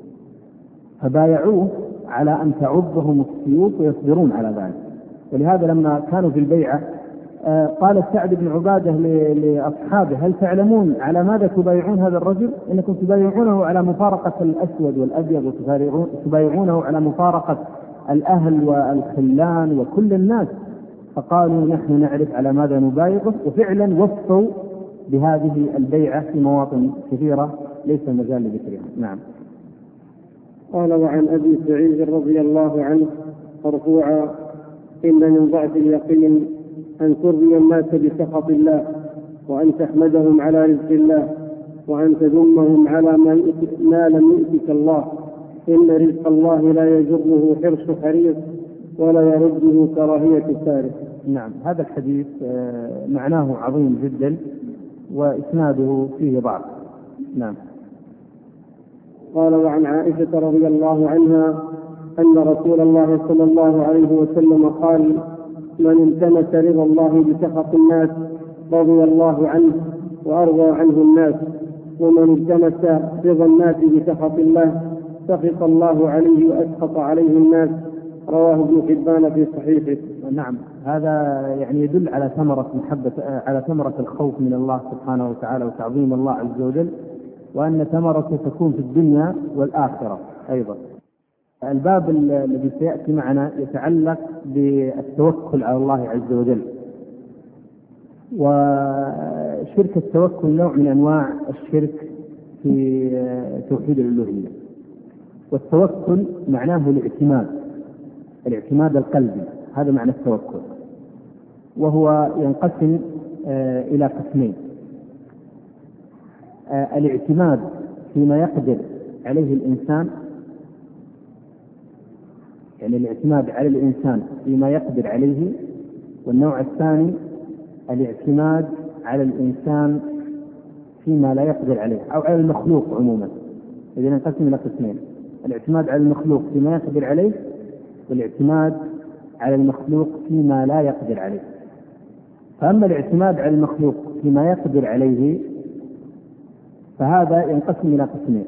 فبايعوه على أن تعضهم السيوف ويصبرون على ذلك. ولهذا لما كانوا في البيعة قال سعد بن عبادة لأصحابه هل تعلمون على ماذا تبايعون هذا الرجل؟ إنكم تبايعونه على مفارقة الأسود والأبيض، وتبايعونه على مفارقة الأهل والخلان وكل الناس. فقالوا نحن نعرف على ماذا نبايعه، وفعلا وفوا بهذه البيعة في مواطن كثيرة ليس مجال لذكرها. نعم. قال وعن أبي سعيد رضي الله عنه مرفوعا إن من ضعف اليقين أن ترضي الناس بسخط الله، وأن تحمدهم على رزق الله، وأن تذمهم على ما لم يؤتك الله. إن رزق الله لا يجره حرص حريص ولا يرده كراهية سارق. نعم. هذا الحديث معناه عظيم جدا وإسناده فيه ضعف. نعم. قال وعن عائشة رضي الله عنها أن رسول الله صلى الله عليه وسلم قال من التمس رضا الله بسخط الناس رضي الله عنه وأرضى عنه الناس، ومن التمس رضا الناس بسخط الله سخط الله عليه وأسخط عليه الناس. رواه ابن حبان في صحيحه. نعم. هذا يعني يدل على ثمرة الخوف من الله سبحانه وتعالى وتعظيم الله عز وجل، وأن ثمرته تكون في الدنيا والآخرة أيضا. الباب الذي سيأتي معنا يتعلق بالتوكل على الله عز وجل. وشرك التوكل نوع من أنواع الشرك في توحيد الألوهية. والتوكل معناه الاعتماد القلبي، هذا معنى التوكل، وهو ينقسم إلى قسمين: الاعتماد فيما يقدر عليه الإنسان، يعني الاعتماد على الإنسان فيما يقدر عليه، والنوع الثاني الاعتماد على الإنسان فيما لا يقدر عليه أو على المخلوق عموما. إذن ننقسم إلى قسمين: الاعتماد على المخلوق فيما يقدر عليه، والاعتماد على المخلوق فيما لا يقدر عليه. فأما الاعتماد على المخلوق فيما يقدر عليه فهذا ينقسم إلى قسمين: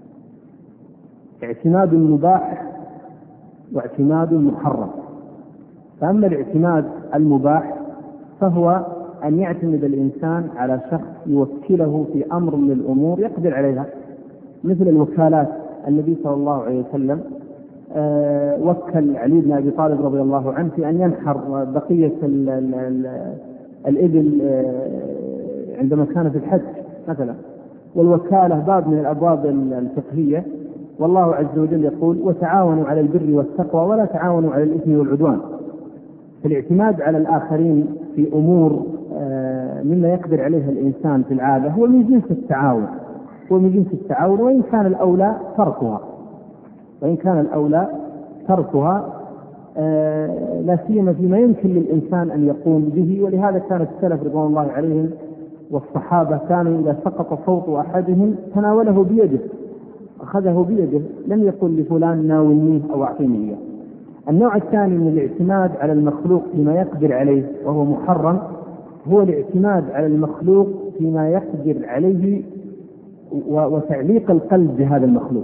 اعتماد مباح واعتماد محرم. فأما الاعتماد المباح فهو أن يعتمد الإنسان على شخص يوكله في أمر من الأمور يقدر عليها، مثل الوكالات النبي صلى الله عليه وسلم وكل علي بن أبي طالب رضي الله عنه في أن ينحر بقية الإبل عندما كان في الحج مثلا. والوكالة باب من الأبواب الفقهية، والله عز وجل يقول: وتعاونوا على البر والتقوى ولا تعاونوا على الإثم والعدوان. فالاعتماد على الآخرين في أمور مما يقدر عليها الإنسان في العادة هو من جنس التعاون، وإن كان الأولى تركها لا سيما فيما يمكن للإنسان أن يقوم به. ولهذا كان السلف رضوان الله عليهم والصحابة كانوا إذا سقط صوت أحدهم تناوله بيده، أخذه بيده، لم يقل لفلان ناولنيه أو أعطيني إياه. النوع الثاني من الاعتماد على المخلوق فيما يقدر عليه وهو محرم هو الاعتماد على المخلوق فيما يقدر عليه وتعليق القلب بهذا المخلوق.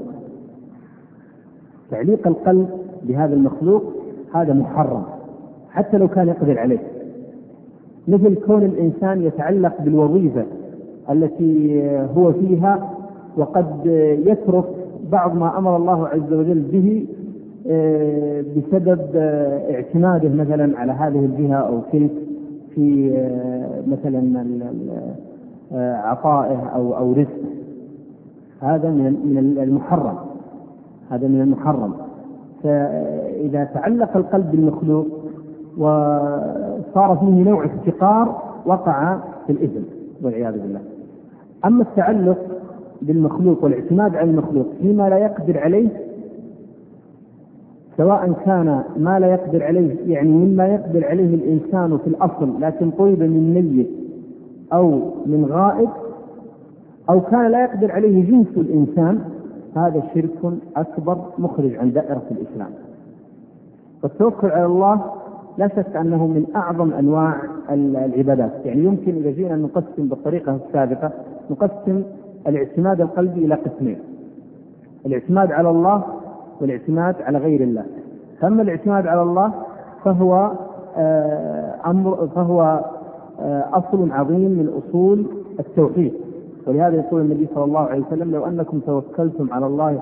تعليق القلب بهذا المخلوق هذا محرم حتى لو كان يقدر عليه، مثل كون الإنسان يتعلق بالوظيفة التي هو فيها وقد يترك بعض ما أمر الله عز وجل به بسبب اعتماده مثلا على هذه الجهة أو تلك في مثلا عطائه أو رزقه. هذا من المحرم. فإذا تعلق القلب بالمخلوق وصار فيه نوع افتقار وقع في الإثم والعياذ بالله. أما التعلق بالمخلوق والاعتماد على المخلوق فيما لا يقدر عليه، سواء كان ما لا يقدر عليه يعني مما يقدر عليه الإنسان في الأصل لكن طلب من ميت أو من غائب، أو كان لا يقدر عليه جنس الإنسان، هذا شرك أكبر مخرج عن دائرة الإسلام. والتوكل على الله لا شك أنه من أعظم أنواع العبادات. يعني يمكن إذا جينا نقسم بالطريقة السابقة نقسم الاعتماد القلبي إلى قسمين: الاعتماد على الله والاعتماد على غير الله. فأما الاعتماد على الله فهو أصل عظيم من أصول التوحيد. ولهذا يقول النبي صلى الله عليه وسلم: لو أنكم توكلتم على الله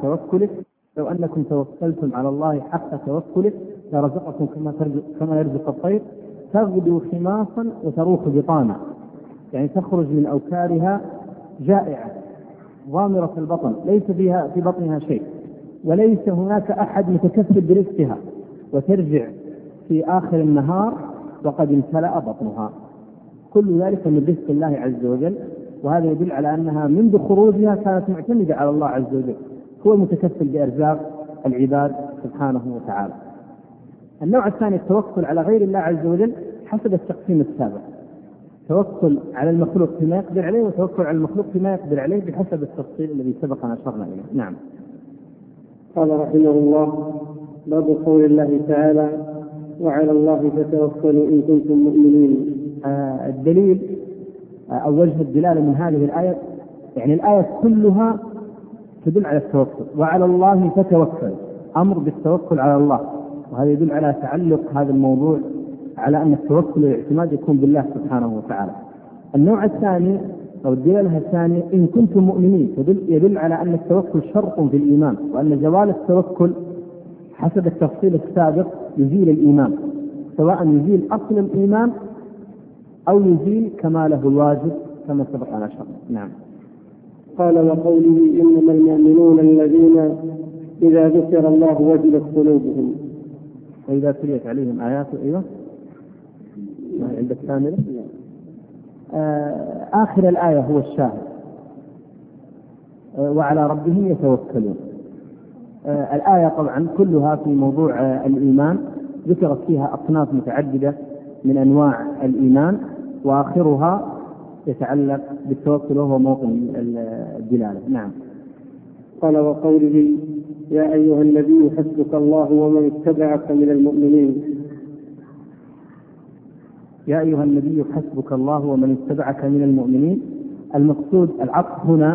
حق توكله لرزقكم كما يرزق الطير تغدو خماصا وتروح بطانا. يعني تخرج من أوكارها جائعة ضامرة البطن، ليس فيها في بطنها شيء، وليس هناك أحد متكفل برزقها، وترجع في آخر النهار وقد امتلأ بطنها. كل ذلك من رزق الله عز وجل. وهذا يدل على أنها منذ خروجها كانت معتمدة على الله عز وجل، هو المتكفل بأرزاق العباد سبحانه وتعالى. النوع الثاني التوكل على غير الله عز وجل حسب التقسيم السابق: توكل على المخلوق فيما يقدر عليه، وتوكل على المخلوق فيما يقدر عليه بحسب التفصيل الذي سبق أن أشرنا إليه. نعم. قال رحمه الله: باب قول الله تعالى: وعلى الله فتوكلوا إن كنتم مؤمنين. الدليل أو وجه الدلالة من هذه الآية، يعني الآية كلها تدل على التوكل. وعلى الله فتوكل، أمر بالتوكل على الله، وهذا يدل على تعلق هذا الموضوع على أن التوكل والاعتماد يكون بالله سبحانه وتعالى. النوع الثاني أو الدلالة الثانية: إن كنتم مؤمنين، يدل على أن التوكل شرط في الإيمان، وأن زوال التوكل حسب التفصيل السابق يزيل الإيمان، سواء يزيل أصل الإيمان أو يزيل كماله الواجب كما سبق أن أشرنا. نعم. قال: وقوله: إنما المؤمنون الذين إذا ذكر الله وجلت قلوبهم. وإذا تليت عليهم آياته. أيوة عند الثامنة. آخر الآية هو الشاهد: وعلى ربهم يتوكلون. الآية طبعا كلها في موضوع الإيمان، ذكرت فيها أصناف متعددة من أنواع الإيمان، وآخرها يتعلق بالتوكل وهو موطن الدلالة. نعم. قال: وقوله: يا أيها النبي حسبك الله ومن اتبعك من المؤمنين. يا أيها النبي حسبك الله ومن اتبعك من المؤمنين. المقصود العطف هنا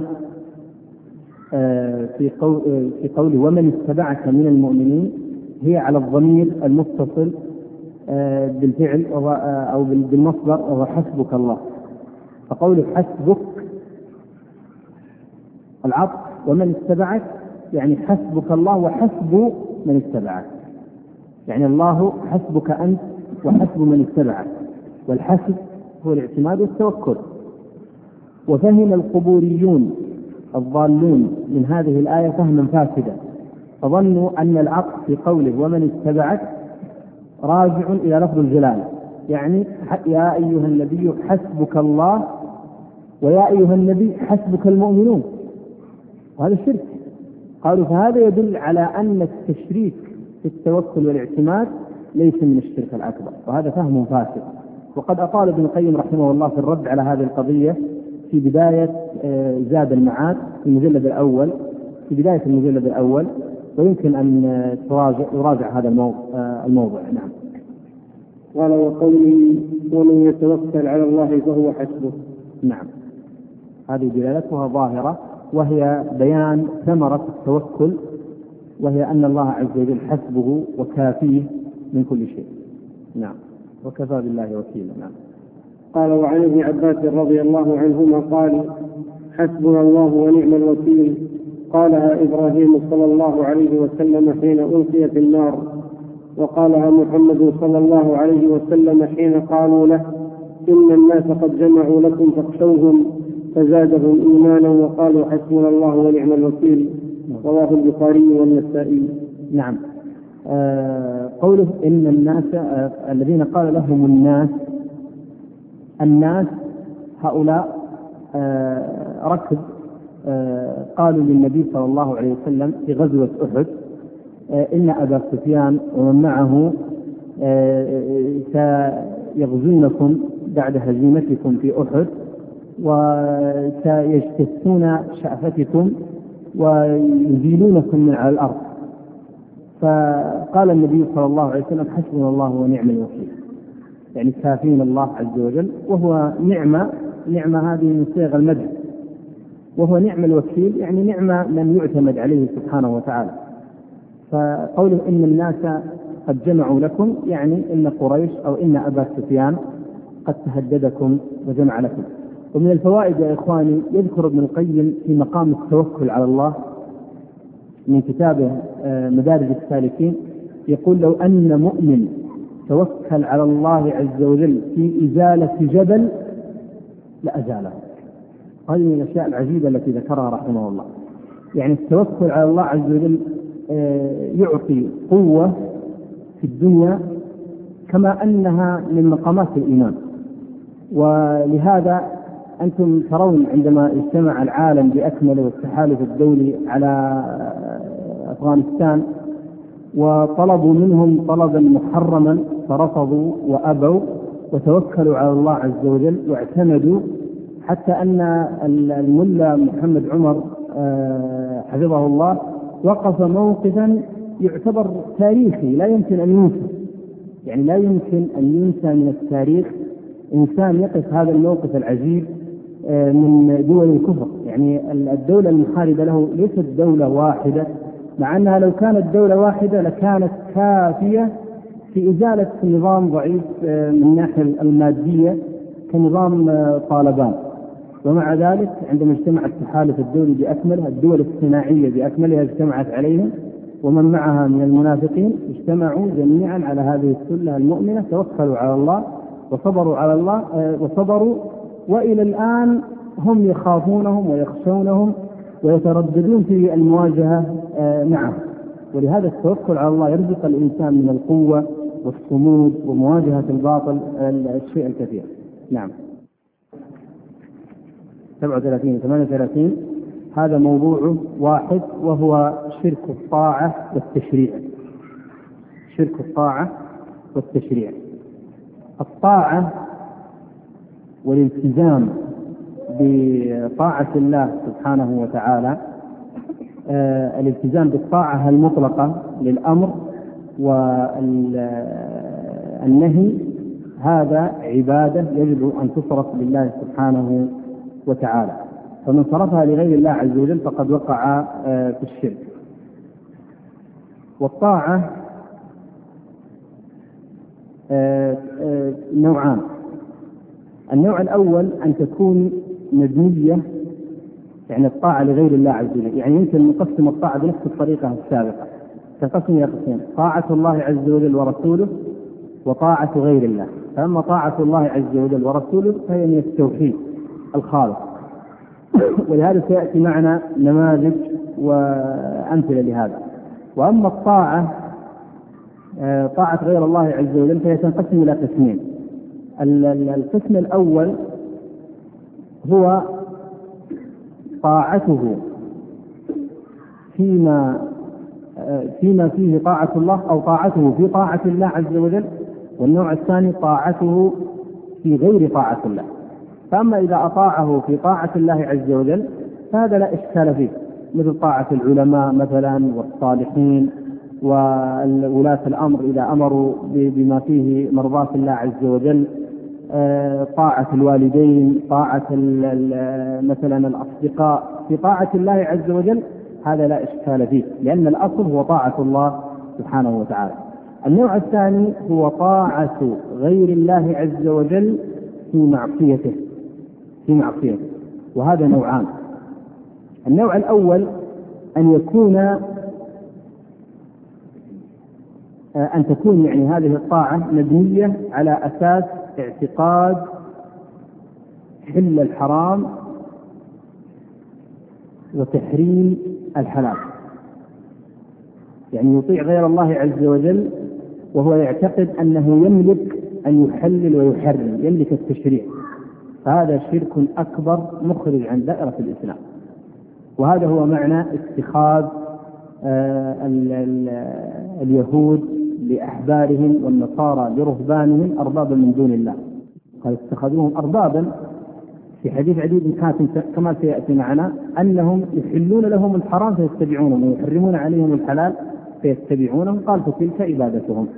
في قوله ومن اتبعك من المؤمنين هي على الضمير المتصل بالفعل أو بالمصدر وهو حسبك الله. فقوله حسبك العطف ومن اتبعك يعني حسبك الله وحسب من اتبعك، يعني الله حسبك أنت وحسب من اتبعك، والحسب هو الاعتماد والتوكل. وفهم القبوريون الضالون من هذه الآية فهما فاسدا، فظنوا أن العطف في قوله ومن اتبعك راجع إلى لفظ الجلالة، يعني يا أيها النبي حسبك الله ويا أيها النبي حسبك المؤمنون، وهذا الشرك. قالوا فهذا يدل على أن التشريك في التوكل والاعتماد ليس من الشرك الأكبر، وهذا فهم فاسد. وقد أطال ابن القيم رحمه الله في الرد على هذه القضية في بداية زاد المعاد في المجلد الأول، في بداية المجلد الأول، ويمكن أن يراجع هذا الموضوع. نعم. قال وقوله ومن يتوكل على الله فهو حسبه. نعم، هذه دلالتها ظاهرة، وهي بيان ثمرة التوكل، وهي أن الله عز وجل حسبه وكافيه من كل شيء. نعم، وكفى بالله وكيلا. نعم. قال وعن ابن عباس رضي الله عنهما قال حسبنا الله ونعم الوكيل، قالها إبراهيم صلى الله عليه وسلم حين ألقي في النار، وقالها محمد صلى الله عليه وسلم حين قالوا له إن الناس قد جمعوا لكم فاخشوهم، فزادهم إيمانا وقالوا حسبنا الله ونعم الوكيل. رواه البخاري والنسائي. نعم. قوله إن الناس الذين قال لهم الناس هؤلاء ركب قالوا للنبي صلى الله عليه وسلم في غزوة أحد إن أبا سفيان ومن معه سيغزونكم بعد هزيمتكم في أحد، وسيجتثون شأفتكم ويزيلونكم من على الأرض. فقال النبي صلى الله عليه وسلم حسبنا الله ونعم الوكيل، يعني كافين الله عز وجل، وهو نعمة هذه من صيغ المدح، وهو نعم الوكيل يعني نعمة من يعتمد عليه سبحانه وتعالى. فقوله إن الناس قد جمعوا لكم يعني إن قريش أو إن أبا سفيان قد تهددكم وجمع لكم. ومن الفوائد يا إخواني يذكر ابن القيم في مقام التوكل على الله من كتابه مدارج السالكين، يقول لو أن مؤمن توكل على الله عز وجل في إزالة جبل لأزاله. هذه من الأشياء العجيبة التي ذكرها رحمه الله. يعني التوكل على الله عز وجل يعطي قوة في الدنيا كما أنها من مقامات الإيمان. ولهذا أنتم ترون عندما اجتمع العالم بأكمله والتحالف الدولي على أفغانستان وطلبوا منهم طلبا محرما فرفضوا وأبوا وتوكلوا على الله عز وجل واعتمدوا، حتى أن الملا محمد عمر حفظه الله وقف موقفا يعتبر تاريخي لا يمكن أن ينسى، يعني لا يمكن أن ينسى من التاريخ إنسان يقف هذا الموقف العجيب من دول الكفر. يعني الدولة المحاربة له ليست دولة واحدة، مع أنها لو كانت دولة واحدة لكانت كافية في إزالة نظام ضعيف من الناحية المادية كنظام طالبان. ومع ذلك عندما اجتمع التحالف الدولي بأكمله، الدول الصناعية بأكملها اجتمعت عليهم ومن معها من المنافقين، اجتمعوا جميعا على هذه السلة المؤمنة، توكلوا على الله وصبروا على الله وصبروا، وإلى الآن هم يخافونهم ويخشونهم ويترددون في المواجهة معه. ولهذا التوكل على الله يرزق الإنسان من القوة والصمود ومواجهة الباطل الشيء الكثير. نعم. 37 38 هذا موضوع واحد، وهو شرك الطاعة والتشريع. شرك الطاعة والتشريع. الطاعة والالتزام بطاعة الله سبحانه وتعالى، الالتزام بالطاعة المطلقة للأمر والنهي، هذا عبادة يجب أن تصرف لله سبحانه وتعالى، فمن صرفها لغير الله عز وجل فقد وقع في الشرك. والطاعة نوعان. النوع الأول أن تكون مبنية يعني الطاعة لغير الله عز وجل. يعني يمكن نقسم الطاعة بنفس الطريقة السابقة، تنقسم إلى قسمين: طاعة الله عز وجل ورسوله، وطاعة غير الله. فأما طاعة الله عز وجل ورسوله فهي من التوحيد الخالص، ولهذا سيأتي معنا نماذج وأمثلة لهذا. وأما الطاعة طاعة غير الله عز وجل فهي تنقسم إلى قسمين. القسم الأول هو طاعته فيما فيه طاعة الله، أو طاعته في طاعة الله عز وجل. والنوع الثاني طاعته في غير طاعة الله. فأما إذا أطاعه في طاعة الله عز وجل فهذا لا إشكال فيه، مثل طاعة العلماء مثلا والصالحين وولاة الأمر إذا أمروا بما فيه مرضاة الله عز وجل، طاعة الوالدين، طاعة مثلا الأصدقاء في طاعة الله عز وجل، هذا لا إشكال فيه، لأن الأصل هو طاعة الله سبحانه وتعالى. النوع الثاني هو طاعة غير الله عز وجل في معصيته، وهذا نوعان. النوع الأول أن تكون يعني هذه الطاعة مبنية على أساس اعتقاد حل الحرام وتحريم الحلال، يعني يطيع غير الله عز وجل وهو يعتقد أنه يملك أن يحلل ويحرم، يملك التشريع، فهذا شرك أكبر مخرج عن دائرة الإسلام. وهذا هو معنى اتخاذ اليهود لأحبارهم والنصارى لرهبانهم أربابا من دون الله، قال اتخذوهم أربابا. في حديث عدي بن حاتم كما سيأتي معنا أنهم يحلون لهم الحرام فيتبعونهم ويحرمون عليهم الحلال فيتبعونهم، قال فتلك عبادتهم.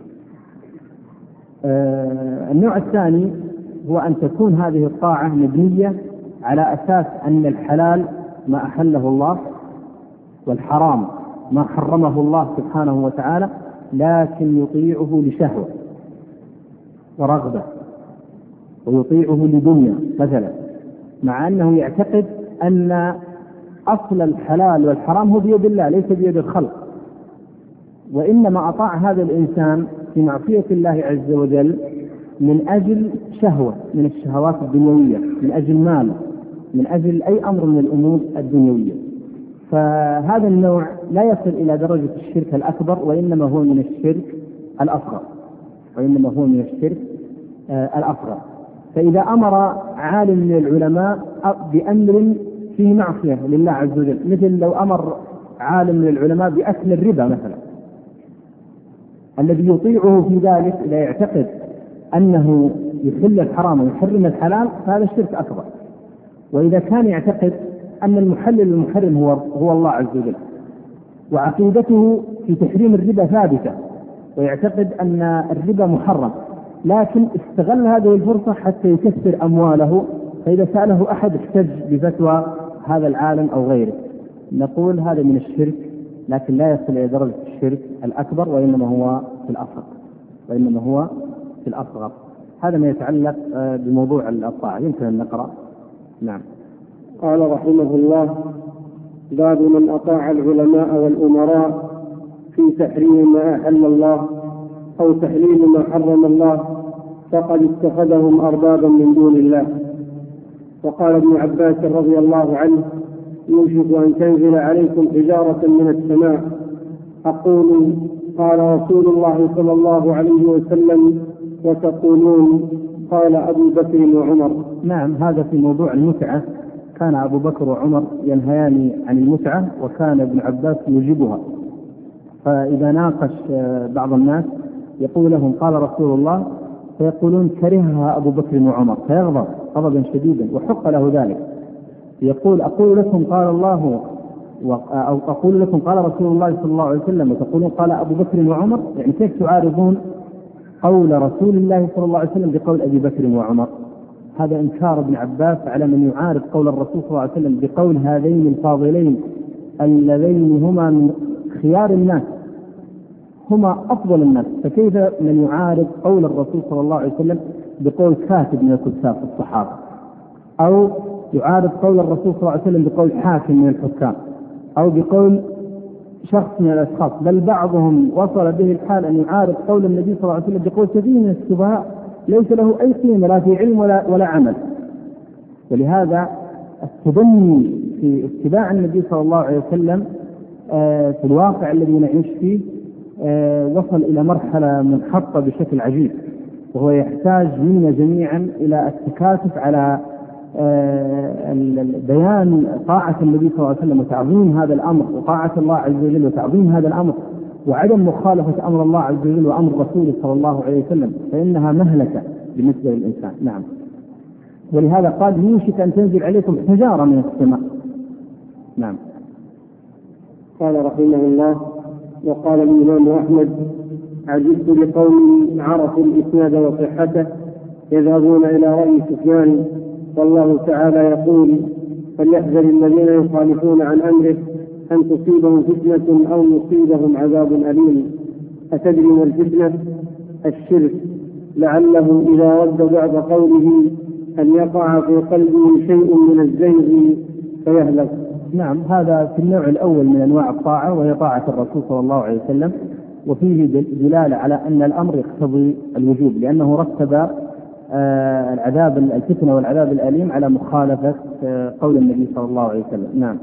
النوع الثاني هو أن تكون هذه الطاعة مبنية على أساس أن الحلال ما أحله الله والحرام ما حرمه الله سبحانه وتعالى، لكن يطيعه لشهوة ورغبة، ويطيعه لدنيا مثلا، مع أنه يعتقد أن أصل الحلال والحرام هو بيد الله ليس بيد الخلق، وإنما أطاع هذا الإنسان في معصية الله عز وجل من أجل شهوة من الشهوات الدنيوية، من أجل مال، من أجل أي أمر من الأمور الدنيوية. فهذا النوع لا يصل إلى درجة الشرك الأكبر، وإنما هو من الشرك الأصغر. فإذا أمر عالم من العلماء بأمر فيه معصية لله عز وجل، مثل لو أمر عالم من العلماء بأكل الربا مثلا، الذي يطيعه في ذلك إذا يعتقد أنه يحل الحرام ويحرم الحلال فهذا الشرك أكبر. وإذا كان يعتقد أن المحلل المحرم هو الله عز وجل، وعقيدته في تحريم الربا ثابتة، ويعتقد أن الربا محرم، لكن استغل هذه الفرصة حتى يكسر أمواله، فإذا سأله أحد احتج بفتوى هذا العالم أو غيره، نقول هذا من الشرك، لكن لا يصل إلى درجة الشرك الأكبر، وإنما هو في الأصغر. هذا ما يتعلق بموضوع الطاعة. يمكن أن نقرأ. نعم. قال رحمه الله: باب من أطاع العلماء والأمراء في تحريم ما أحل الله أو تحليل ما حرم الله فقد اتخذهم أربابا من دون الله. وقال ابن عباس رضي الله عنه: يوشك أن تنزل عليكم حجارة من السماء. أقول: قال رسول الله صلى الله عليه وسلم: وتقولون قال أبو بكر وعمر. نعم، هذا في موضوع المتعة. كان أبو بكر وعمر ينهيان عن المتعة، وكان ابن عباس يجيبها. فإذا ناقش بعض الناس يقول لهم قال رسول الله، فيقولون كرهها أبو بكر وعمر، فيغضب غضبا شديدا وحق له ذلك. يقول: أقول لكم قال الله أو أقول لكم قال رسول الله صلى الله عليه وسلم وتقولون قال أبو بكر وعمر، يعني كيف تعارضون قول رسول الله صلى الله عليه وسلم بقول أبي بكر وعمر؟ هذا إنكار ابن عباس على من يعارض قول الرسول صلى الله عليه وسلم بقول هذين الفاضلين اللذين هما من خيار الناس، هما أفضل الناس، فكيف من يعارض قول الرسول صلى الله عليه وسلم بقول كاتب من الكتاب الصحابة، أو يعارض قول الرسول صلى الله عليه وسلم بقول حاكم من الحكام أو بقول شخص من الأشخاص، بل بعضهم وصل به الحال أن يعارض قول النبي صلى الله عليه وسلم بقول كثير من السفهاء ليس له أي قيمة لا في علم ولا عمل. ولهذا التبني في اتباع النبي صلى الله عليه وسلم في الواقع الذي نعيش فيه وصل إلى مرحلة منحطة بشكل عجيب، وهو يحتاج منا جميعا إلى التكاتف على بيان طاعة النبي صلى الله عليه وسلم وتعظيم هذا الأمر، وطاعة الله عز وجل وتعظيم هذا الأمر، وعدم مخالفة أمر الله عز وجل وأمر رسوله صلى الله عليه وسلم، فإنها مهلكة بالنسبة للإنسان. نعم. ولهذا قال يوشك أن تنزل عليكم حجارة من السماء. نعم. قال رحمه الله: وقال الإمام أحمد: عجبت لقوم عرفوا الإسناد وصحته يذهبون إلى رأي سفيان، والله تعالى يقول: فليحذر الذين يخالفون عن أمره أن تصيبهم فتنة أو يصيبهم عذاب أليم. أتدري ما الفتنة؟ الشرك، لعله إذا رد بعد قوله أن يقع في قلبه شيء من الزيغ فيهلك. نعم، هذا في النوع الأول من أنواع الطاعة، وهي طاعة الرسول صلى الله عليه وسلم، وفيه دلالة على أن الأمر يقتضي الوجوب، لأنه رتب العذاب الفتنة والعذاب الأليم على مخالفة قول النبي صلى الله عليه وسلم. نعم.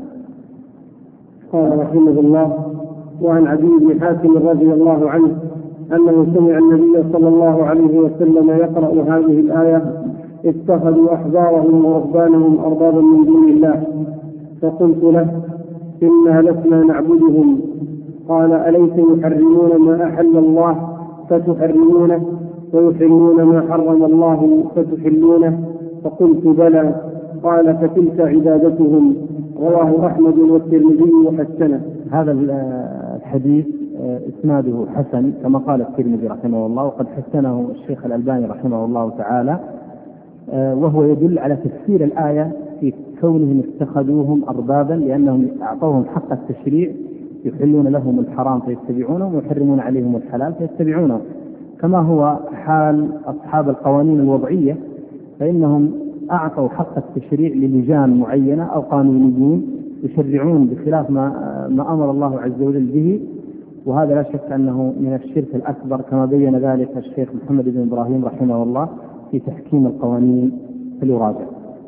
قال رحمه الله: وعن عدي بن حاتم رضي الله عنه أنه سمع النبي صلى الله عليه وسلم يقرأ هذه الآية: اتخذوا أحبارهم ورهبانهم أربابا من دون الله. فقلت له: إنا لسنا نعبدهم. قال: أليس يحرمون ما أحل الله فتحرمونه ويحرمون ما حرم الله فتحلونه؟ فقلت: بلى. قال: فتلك عبادتهم. رواه أحمد والترمذي وحسنه. هذا الحديث إسناده حسن كما قال الترمذي رحمه الله، وقد حسنه الشيخ الألباني رحمه الله تعالى، وهو يدل على تفسير الآية في كونهم اتخذوهم أربابا لأنهم أعطوهم حق التشريع، يحلون لهم الحرام فيتبعونه ويحرمون عليهم الحلال فيتبعونه، كما هو حال أصحاب القوانين الوضعية، فإنهم أعطوا حق التشريع للجان معينة أو قانونيين يشرعون بخلاف ما أمر الله عز وجل به، وهذا لا شك أنه من الشرك الأكبر، كما بين ذلك الشيخ محمد بن إبراهيم رحمه الله في تحكيم القوانين في الوراجع.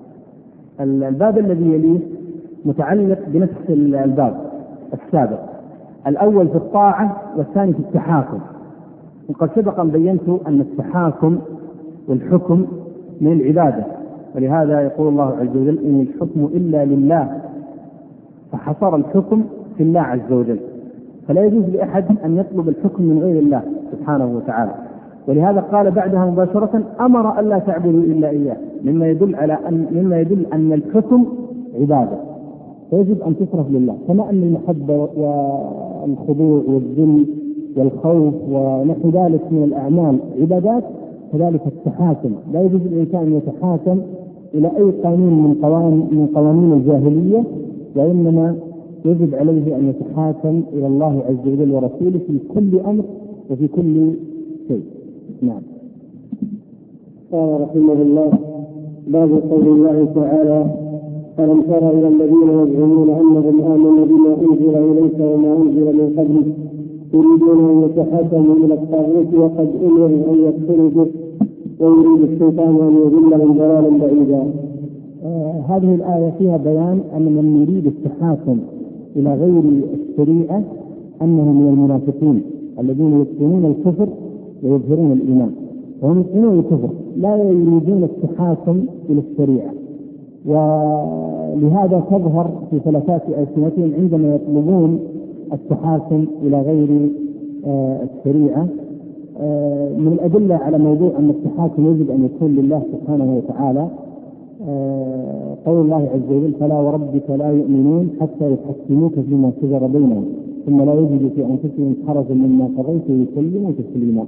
الباب الذي يليه متعلق بنفس الباب السابق، الأول في الطاعة والثاني في التحاكم. وقد سبق أن بينت أن التحاكم والحكم من العبادة، ولهذا يقول الله عز وجل: إن الحكم إلا لله، فحصر الحكم في الله عز وجل، فلا يجوز لأحد أن يطلب الحكم من غير الله سبحانه وتعالى. ولهذا قال بعدها مباشرة: أمر ألا تعبدوا إلا إياه، مما يدل أن الحكم عبادة فيجب أن تصرف لله، كما أن المحبة والخضوع والذل والخوف ونحو ذلك من الأعمال عبادات، كذلك التحاكم لا يجوز للإنسان أن يتحاكم إلى أي قانون من قوانين الجاهلية، وإنما يجب عليه أن يتحاكم إلى الله عز وجل ورسوله في كل أمر وفي كل شيء. نعم. قال رحمه الله: باب قول الله تعالى: ألم تر إلى الذين يزعمون أنهم آمنوا بما أنزل إليك وما أنزل من قبلك يريدون أن يتحاكموا إلى الطاغوت وقد أمروا أن يكفروا به ويريد الشيطان أن يضلهم ضلالا بعيدا. هذه الآية فيها بيان أن من يريد التحاكم إلى غير الشريعة أنهم من المنافقين الذين يكتمون الكفر ويظهرون الإيمان، وهم يكتمون الكفر لا يريدون التحاكم إلى الشريعة، ولهذا تظهر في فلتات ألسنتهم عندما يطلبون التحاكم إلى غير الشريعة. من الأدلة على موضوع أن التحاكم يجب أن يكون لله سبحانه وتعالى قول الله عز وجل: فلا وربك لا يؤمنون حتى يحكموك فيما شجر بينهم ثم لا يجدوا في أنفسهم حرجا مما قضيت ويسلموا تسليما.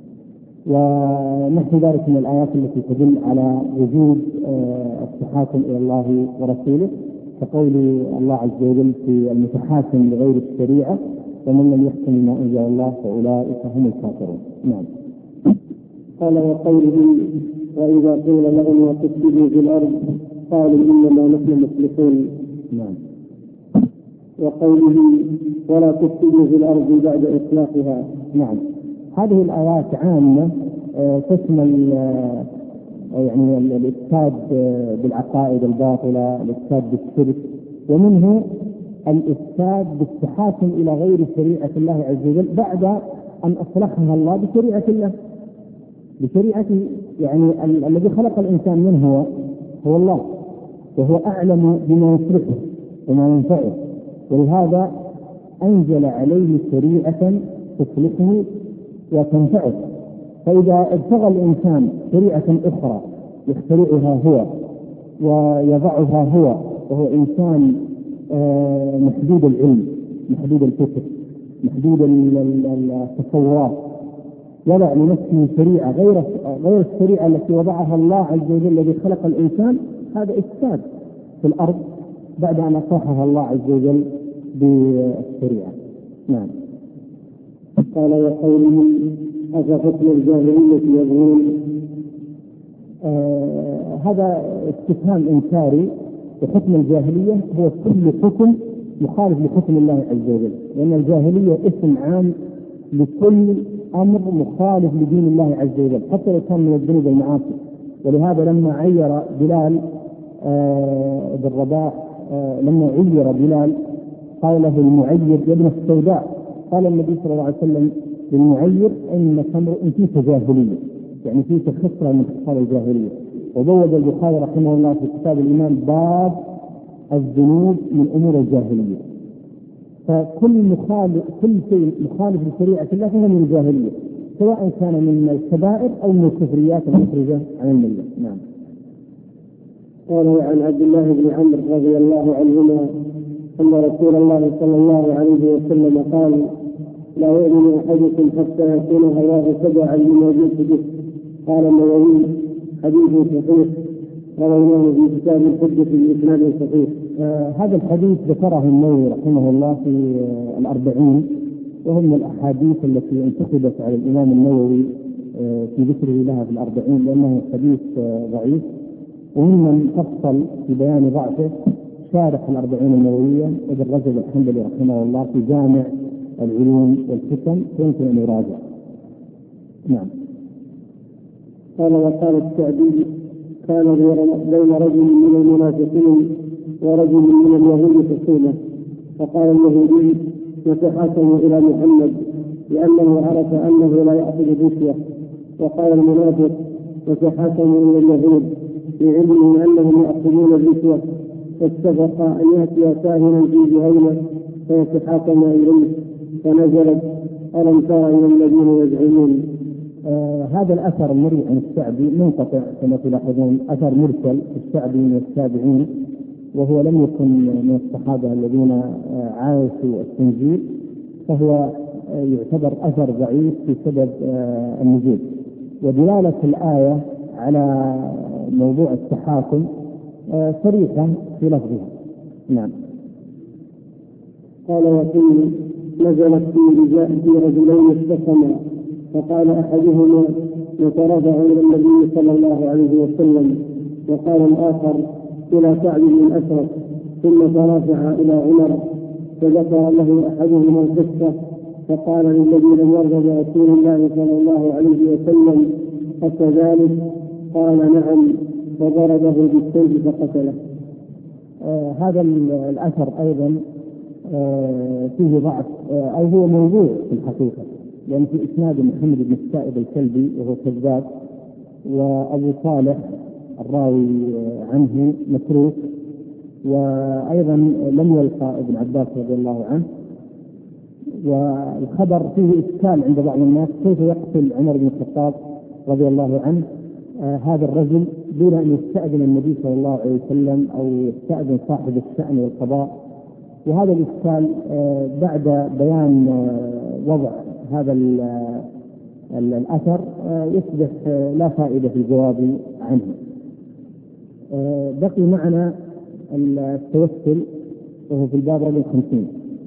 ونحو ذلك من الآيات التي تدل على وجوب التحاكم إلى الله ورسوله، كقول الله عز وجل في المتحاكم لغير الشريعة: ومن لم يحكم بما أنزل الله فأولئك هم الكافرون. نعم. قال: وقوله: وإذا قيل لهم وتفسدوا في الأرض قالوا إنما نحن مصلحون. نعم. وقوله ولا تفسدوا في الأرض بعد إصلاحها. نعم. هذه الآيات عامة تشمل يعني الإفساد بالعقائد الباطلة، الإفساد بالشرك، ومنه الإفساد بالتحاكم إلى غير شريعة الله عز وجل بعد أن أصلحها الله بشريعة الله، بشريعته. يعني الذي خلق الإنسان منه هو الله، وهو أعلم بما يصلحه وما ينفعه، ولهذا أنزل عليه شريعة تصلحه وتنفعه. فإذا ابتغى الإنسان شريعة أخرى يخترعها هو ويضعها هو، وهو إنسان محدود العلم، محدود الفكر، محدود التصورات، يضع لنفسه شريعة غير الشريعة التي وضعها الله عز وجل الذي خلق الإنسان، هذا إفساد في الأرض بعد أن أصلحها الله عز وجل بالشريعة. نعم. قال وقوله أفحكم الجاهلية يبغون. هذا استفهام إنكاري، وحكم الجاهلية هو كل حكم مخالف لحكم الله عز وجل، لأن الجاهلية اسم عام لكل أمر مخالف لدين الله عز وجل حتى لو كان من الذنوب والمعاصي. ولهذا لما عير بلال بن رباح، لما عير بلال قال له المعير يا ابن السوداء، قال النبي صلى الله عليه وسلم للمعير إن فيك جاهلية، يعني فيك خصلة من خصال الجاهلية. وبوّد البخاري رحمه الله في كتاب الإيمان باب الذنوب من أمور الجاهلية. كل شيء مخالف لشريعة الله فهو من الجاهلية، سواء كان من الكبائر أو من الكفريات المخرجة عن الملة. نعم. قال عن عبد الله بن عمرو رضي الله عنهما أن رسول الله صلى الله عليه وسلم قال لا يؤمن أحدكم حتى يكون هواه تبعا لما جئت به. قال النووي حديث صحيح رواه في كتاب الحجة بإسناد صحيح. هذا الحديث ذكره النووي رحمه الله في الأربعين، وهو من الأحاديث التي انتقدت على الإمام النووي في ذكره لها في الأربعين لأنه حديث ضعيف. وممن فصل في بيان ضعفه شارح الأربعين النووية ابن رجب الحنبلي رحمه الله في جامع العلوم والحكم، يمكن أن يراجع. نعم. قال وقال السعدي كان بين رجل من المنافقين ورجل من اليهود خصومة، فقال اليهودي يتحاكم إلى محمد لأنه عرف أنه لا يأخذ الرشوة، وقال المنافق يتحاكم إلى اليهود لعلمهم أنهم يأخذون الرشوة، فاتفق أن يأتي كاهنا في جهينة فيتحاكم إليه، فنزلت ألم تر إلى الذين يزعمون. هذا الأثر المروي عن الشعبي منقطع كما تلاحظون، أثر مرسل الشعبي من التابعين، وهو لم يكن من الصحابة الذين عاشوا التنزيل، فهو يعتبر أثر ضعيف في سبب النزول. ودلالة الآية على موضوع التحاكم صريحة في لفظها. نعم. قال وقيل نزلت في رجلين اختصما، فقال أحدهما يترافع إلى النبي صلى الله عليه وسلم، وقال الآخر إلى كعب بن أشرف، ثم ترافع إلى عمر، فذكر له أحدهما القصة، فقال للذي لم يرضى برسول الله صلى الله عليه وسلم فكذلك؟ قال نعم، فضربه بالسيف فقتله. هذا الأثر أيضا فيه ضعف، أو هو موضوع في الحقيقة، لأن في إسناد محمد بن السائب الكلبي وهو كذاب، وأبو صالح الراوي عنه متروك، وأيضا لم يلقى ابن عباس رضي الله عنه. والخبر فيه إشكال عند بعض الناس، كيف يقتل عمر بن الخطاب رضي الله عنه هذا الرجل دون أن يستأذن النبي صلى الله عليه وسلم أو يستأذن صاحب الشأن والقضاء. وهذا الإشكال بعد بيان وضع هذا الأثر يصبح لا فائدة في الجواب عنه. بقي معنا التوسل وهو في الباب رقم 50.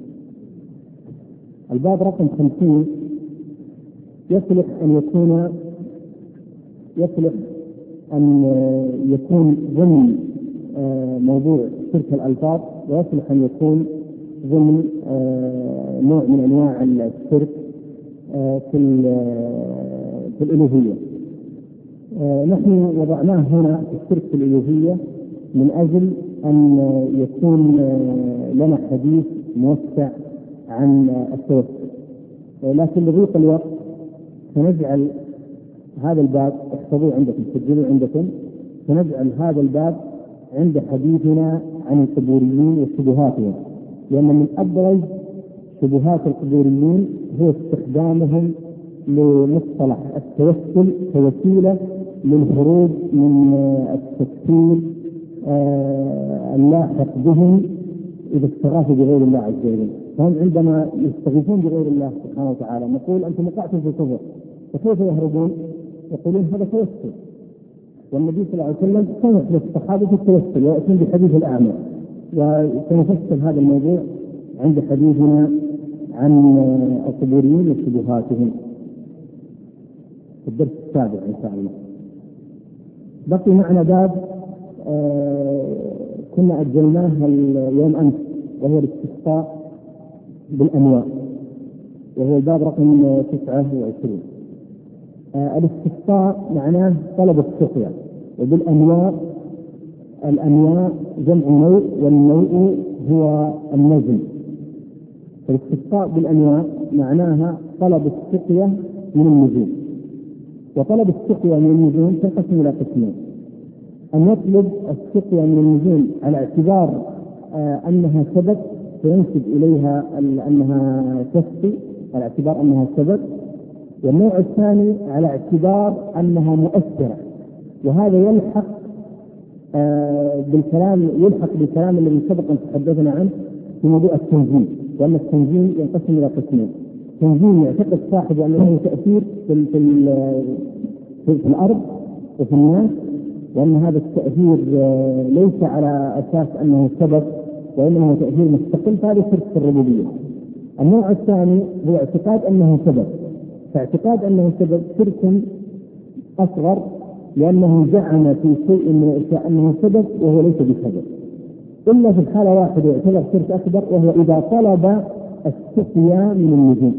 الباب رقم 50 يصلح أن يكون ضمن موضوع شرك الألفاظ، ويصلح أن يكون ضمن نوع من أنواع الشرك في الألوهية. نحن وضعناه هنا في الشرك في الألوهية من أجل أن يكون لنا حديث موسع عن التوسل، لكن لضيق الوقت سنجعل هذا الباب، احفظوه عندكم، سجلوا عندكم، سنجعل هذا الباب عند حديثنا عن القبوريين وشبهاتهم، لأن من أبرز شبهات القبوريين هو استخدامهم لمصطلح التوسل كوسيلة للخروج من التكفير اللاحق بهم إذا استغاثوا بغير الله عز وجل. فهم عندما يستغيثون بغير الله سبحانه وتعالى نقول أنتم وقعتم في كفر، فكيف يهربون؟ يقولون هذا توسل، والنبي صلى الله عليه وسلم سمح للصحابة في التوسل ويأتون بحديث الأعمى، وسنفصل هذا الموضوع عند حديثنا عن القبوريين وشبهاتهم في الدرس السابع إن شاء الله. بقي معنا باب كنا أجلناه اليوم أمس، وهو الاستسقاء بالأنواع، وهو الباب رقم 29. الاستسقاء معناه طلب السقيا، وبالأنواع الأنواع جمع نوع، والنوع هو النجم. فالاستسقاء بالأنواع معناها طلب السقيا من النجوم، وطلب السقيا من النجوم تنقسم إلى قسمين: أن يطلب السقيا من النجوم على اعتبار أنها سبب فينسب إليها أنها تسقي على اعتبار أنها سبب، والنوع الثاني على اعتبار أنها مؤثرة، وهذا يلحق بالكلام الذي سبق أن تحدثنا عنه في موضوع التنجيم، وأن التنجيم ينقسم إلى قسمين: تنجيم يعتقد صاحبه أن له تأثير في الأرض وفي الناس، وأن هذا التأثير ليس على أساس أنه سبب وإنما هو تأثير مستقل، فهذا شرك في الربوبية. النوع الثاني هو اعتقاد أنه سبب، فاعتقاد أنه سبب شرك أصغر، لأنه زعم في شيء من الأشياء أنه سبب وهو ليس بسبب، إلا في الحالة واحدة يعتبر شرك أكبر، وهو إذا طلب السقيا من النجوم.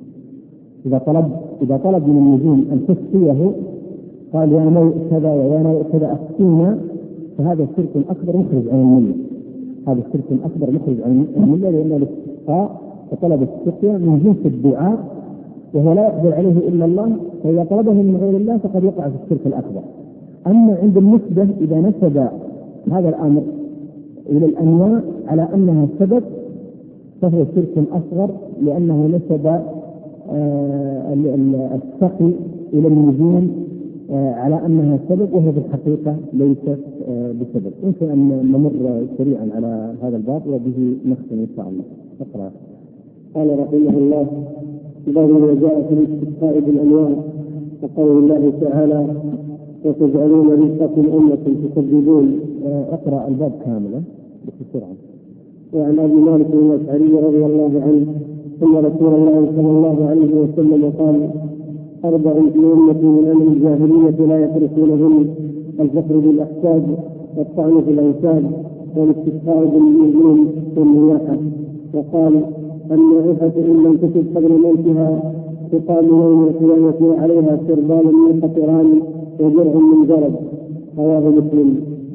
إذا طلب من النجوم أن تسقيه، قال يا نوع كذا ويا نوع كذا أسقينا، فهذا شرك أكبر مخرج عن الملة. هذا شرك أكبر مخرج عن الملة، لأن الاستسقاء وطلب السقيا من جنس الدعاء، وهو لا يقدر عليه إلا الله، فإذا طلبه من غير الله فقد وقع في الشرك الأكبر. أما عند النسبة إذا نسب هذا الأمر إلى الأنواع على أنها سبب فهو شرك أصغر، لأنه نسب السقي إلى النجوم على أنها سبب، وهي في الحقيقة ليست بسبب. يمكن أن نمر سريعا على هذا الباب وبه نختم إن شاء الله. اقرأ. قال رحمه الله: باب ما جاء في الاستسقاء بالأنواع، وقول الله تعالى: وتجعلون رزقكم أمة تكذبون. اقرأ الباب كاملا بسرعة. وعن أبي مالك الأشعري رضي الله عنه أن رسول الله صلى الله عليه وسلم قال: 4 في أمتي من أمر الجاهلية لا يتركونهن: الفخر بالأحساب، والطعن في الأنساب، والاستسقاء بالنجوم والنياحة. وقال: النائحة إن لم تكن قبل موتها تقام يوم القيامة وعليها سربال من قطران وجرع من جرد. رواه مسلم.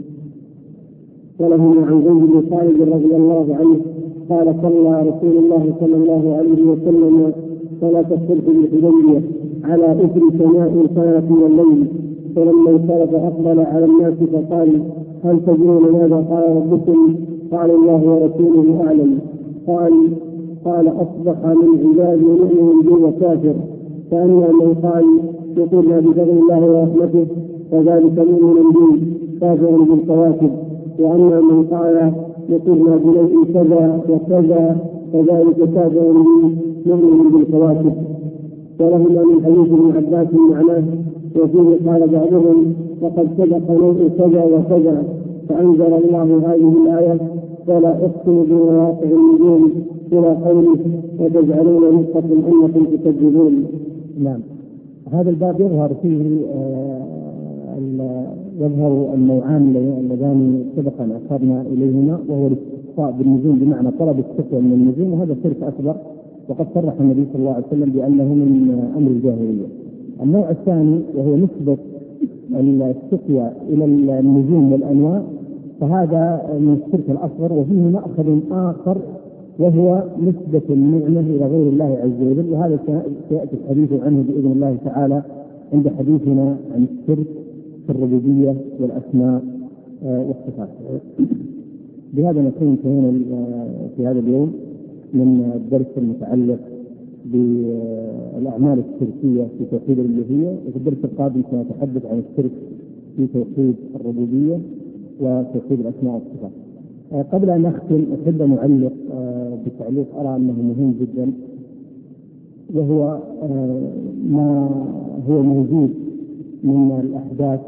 ولهما عن زيد بن خالد رضي الله عنه قال: صلى رسول الله صلى الله عليه وسلم صلاة الصبح بالحديبية على إثر سماء كانت من الليل، فلما انصرف أقبل على الناس فقال: هل تدرون ماذا قال ربكم؟ قال: الله ورسوله أعلم. قال: أصبح من عبادي مؤمن بي وكافر، فأما من قال يقولنا بفضل الله ورحمته فذلك مؤمن بي كافر بالكواكب، وأما من قال يقولنا بنوع كذا وكذا فذلك كافر بي مؤمن بالكواكب. ولهما من حديث ابن عباس معناه، وفيه قال بعضهم: وقد سبق نوع كذا وكذا، فأنزل الله هذه الآية: ولا أقسم بمواقع النجوم إلى قوله: وتجعلون رزقكم أنكم تكذبون. نعم. هذا الباب يظهر فيه يظهر النوعان اللذان سبق أن أشرنا إليهما، وهو الاستسقاء بالنجوم بمعنى طلب السقيا من النجوم، وهذا شرك أكبر، وقد صرح النبي صلى الله عليه وسلم بأنه من أمر الجاهلية. النوع الثاني وهو نسبة السقيا إلى النجوم والأنواع، فهذا من الشرك الأصغر، وفيه مأخذ آخر وهو نسبة النعمة إلى غير الله عز وجل، وهذا سيأتي الحديث عنه بإذن الله تعالى عند حديثنا عن الشرك في الربوبية والأسماء والصفات. بهذا نكون انتهينا في هذا اليوم من الدرس المتعلق بالأعمال الشركية في توحيد الألوهية، وفي الدرس القادم سنتحدث عن الشرك في توحيد الربوبية وتوحيد الأسماء والصفات. قبل أن أختم أحب أن أعلق بتعليق أرى أنه مهم جدا، وهو ما هو موجود من الأحداث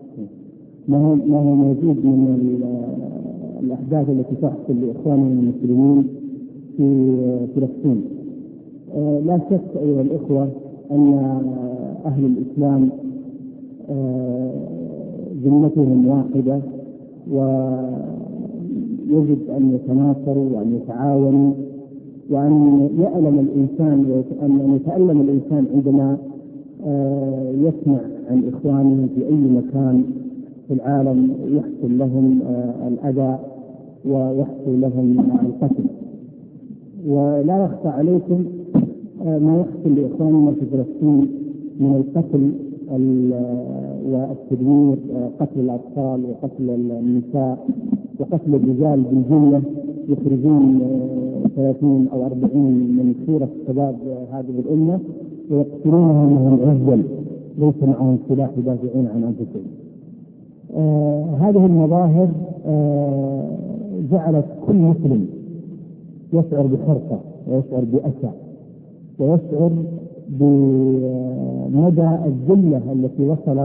من الأحداث التي تحصل لإخواننا المسلمين في فلسطين. لا شك أيها الإخوة أن أهل الإسلام ذمتهم واحدة، ويجب أن يتناصروا وأن يتعاونوا، وأن يتألم الإنسان عندما يسمع عن إخوانه في أي مكان في العالم يحصل لهم الأذى ويحصل لهم القتل. ولا يخفى عليكم ما يحصل لإخواننا في فلسطين من القتل والتدمير، قتل الأطفال وقتل النساء وقتل الرجال بالجملة، يخرجون 30 أو 40 من خيرة شباب هذه الأمة ويقتلونهم وهم عزل ليس معهم سلاح يدافعون عن أنفسهم. هذه المظاهر جعلت كل مسلم يشعر بحرقة ويشعر بأسى ويشعر بمدى الذلة التي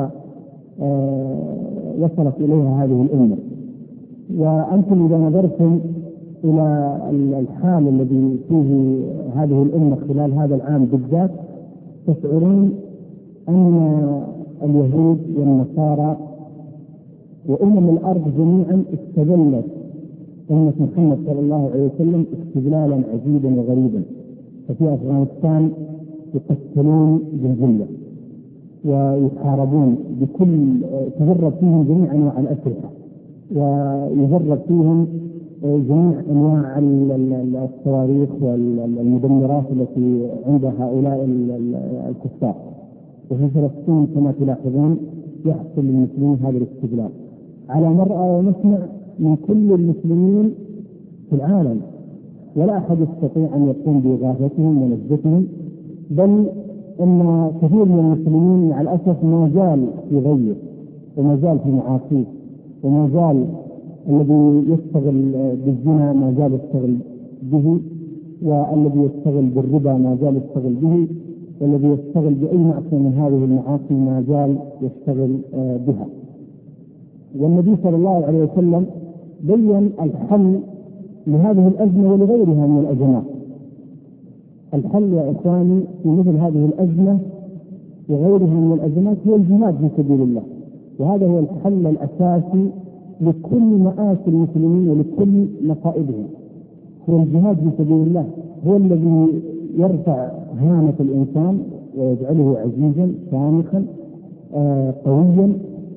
وصلت إليها هذه الأمة. وأنتم إذا نظرتم إلى الحال الذي فيه هذه الأمة خلال هذا العام بالذات، تشعرون أن اليهود والنصارى وأمم الأرض جميعا استذلت أمة محمد صلى الله عليه وسلم استذلالا عجيبا وغريبا. ففي أفغانستان يقتلون بالجملة ويحاربون بكل، تجرب فيهم جميع أنواع الأسلحة، ويجرب فيهم جميع أنواع الصواريخ والمدمرات التي عند هؤلاء الكفار. وفي فلسطين كما تلاحظون يحصل للمسلمين هذا الاستغلال على مرأى ومسمع من كل المسلمين في العالم، ولا أحد يستطيع أن يقوم بإغاثتهم ونجدتهم، بل أن كثير من المسلمين مع الأسف ما زال في غيه وما زال في معاصيه، وما زال الذي يشتغل بالزنا ما زال يشتغل به، والذي يشتغل بالربا ما زال يشتغل به، والذي يشتغل بأي معصية من هذه المعاصي ما زال يشتغل بها. والنبي صلى الله عليه وسلم بين الحل لهذه الأزمة ولغيرها من الأزمات. الحل يا إخواني في مثل هذه الأزمة وغيرها من الأزمات هو الجهاد في سبيل الله، وهذا هو الحل الأساسي لكل مآسي المسلمين ولكل مصائبهم. هو الجهاد في سبيل الله، هو الذي يرفع هامة الإنسان ويجعله عزيزا شامخا قويا.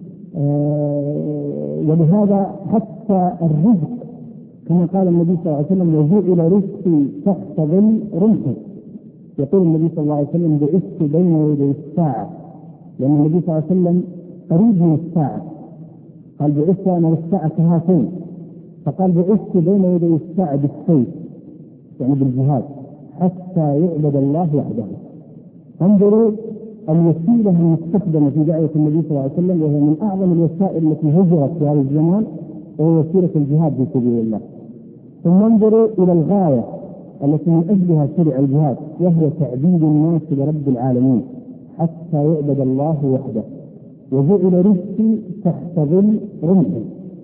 ولهذا حتى الرزق كما قال النبي صلى الله عليه وسلم: وجعل رزقي تحت ظل رمحي. يقول النبي صلى الله عليه وسلم: بعثت بين يدي الساعة، لأن النبي صلى الله عليه وسلم قريب من الساعة، قال: بعثت أنا والساعة كهاتين، فقال: بعثت بين يدي الساعة بالسيف، يعني بالجهاد، حتى يعبد الله وحده. انظروا الوسيلة المستخدمة في دعوة النبي صلى الله عليه وسلم، وهي من أعظم الوسائل التي هجرت في هذا الزمان، وهي وسيلة الجهاد في سبيل الله. ثم انظروا إلى الغاية التي من أجلها شرع الجهاد، وهو تعبيد الناس لرب العالمين حتى يعبد الله وحده. وجعل رزقي تحت ظل رمحي،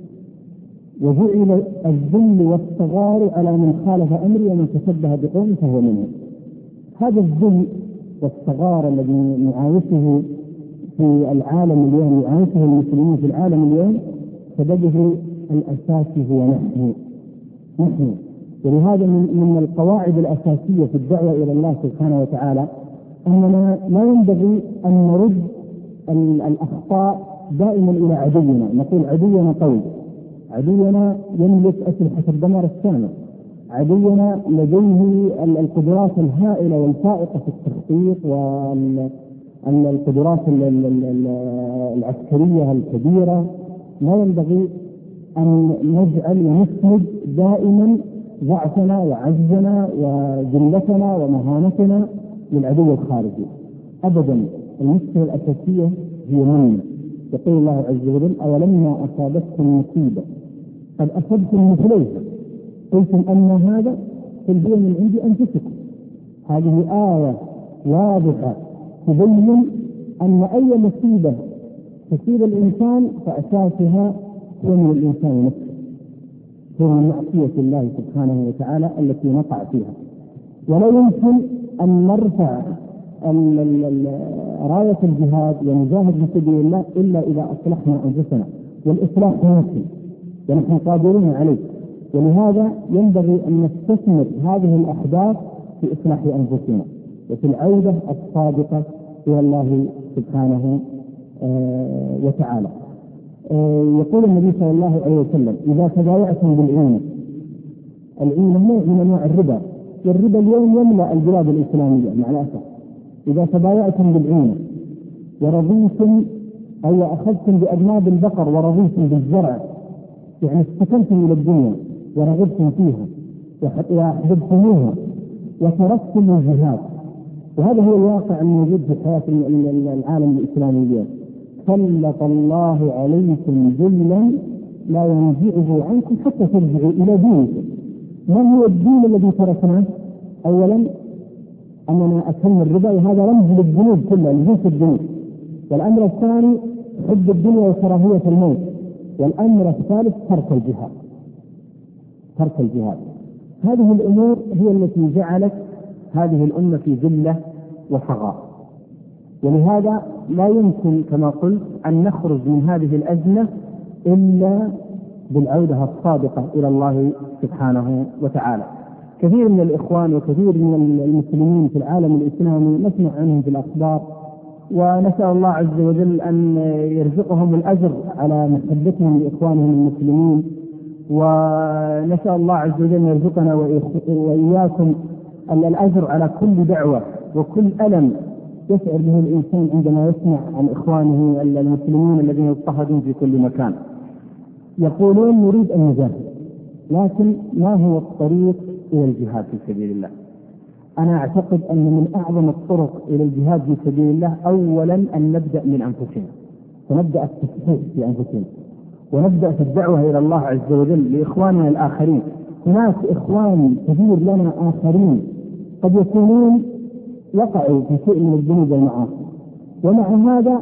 وجعل الذل والصغار على من خالف أمري ومن تشبه بقوم فهو منهم. هذا الذل والصغار الذي نعايشه في العالم اليوم يعيشه المسلمين في العالم اليوم سببه الأساسي هو نحن. ولهذا من القواعد الأساسية في الدعوة إلى الله سبحانه وتعالى أننا لا ينبغي أن نرد الأخطاء دائما إلى عدونا، نقول عدونا قوي، عدونا يملك أسلحة الدمار الشامل، عدونا لديه القدرات الهائلة والفائقة في التخطيط والقدرات العسكرية الكبيرة. لا ينبغي أن نجعل ونسند دائما ضعفنا وعجزنا وذلتنا ومهانتنا للعدو الخارجي أبدا. المشكلة الأساسية هي منا. يقول الله عز وجل: أولما أصابتكم مصيبة قد أصبتم مثليها قلتم أن هذا قل هو من عند أنفسكم. هذه آية واضحة تبين أن أي مصيبة تصيب الإنسان فأساسها هو من الإنسان نفسه، هو من معصية الله سبحانه وتعالى التي نقع فيها. ولا يمكن أن نرفع راية الجهاد ونجاهد في سبيل الله إلا إذا أصلحنا أنفسنا، والإصلاح ممكن ونحن قادرون عليه. ولهذا ينبغي أن نستثمر هذه الأحداث في إصلاح أنفسنا وفي العودة الصادقة إلى الله سبحانه وتعالى. يقول النبي صلى الله عليه وسلم: إذا تبايعتم بالعينة، العينة نوع من أنواع الربا، والربا اليوم يملأ البلاد الإسلامية مع الأسف. إذا تبايعتم بالعينة ورضيتم أو أخذتم بأذناب البقر ورضيتم بالزرع، يعني استكنتم إلى الدنيا ورغبتم فيها وحببتموها وتركتم الجهاد، وهذا هو الواقع الموجود في حياة العالم الإسلامي اليوم. سلط الله عليكم ذلا لا ينزعه عنكم حتى ترجعوا إلى دينكم. ما هو الدين الذي تركناه؟ أولا أننا أكلنا الربا، وهذا رمز للذنوب كلها، لجنس الذنوب. والأمر الثاني حب الدنيا وكراهية الموت. والأمر الثالث ترك الجهاد. هذه الأمور هي التي جعلت هذه الأمة في ذلة وصغار. ولهذا لا يمكن كما قلت أن نخرج من هذه الأزمة إلا بالعودة الصادقة إلى الله سبحانه وتعالى. كثير من الإخوان وكثير من المسلمين في العالم الإسلامي نسمع عنهم في الأخبار، ونسأل الله عز وجل أن يرزقهم الأجر على محبتهم لإخوانهم المسلمين، ونسأل الله عز وجل أن يرزقنا وإياكم الأجر على كل دعوة وكل ألم يشعر به الإنسان عندما يسمع عن إخوانه المسلمين الذين يضطهدون في كل مكان. يقولون نريد أن نجاهد، لكن ما هو الطريق إلى الجهاد في سبيل الله؟ أنا أعتقد أن من أعظم الطرق إلى الجهاد في سبيل الله أولا أن نبدأ من أنفسنا، فنبدأ التصحيح في أنفسنا، ونبدأ في الدعوة إلى الله عز وجل لإخواننا الآخرين. هناك إخوان كثير لنا آخرين قد يكونون وقعوا في شيء من الذنوب والمعاصي، ومع هذا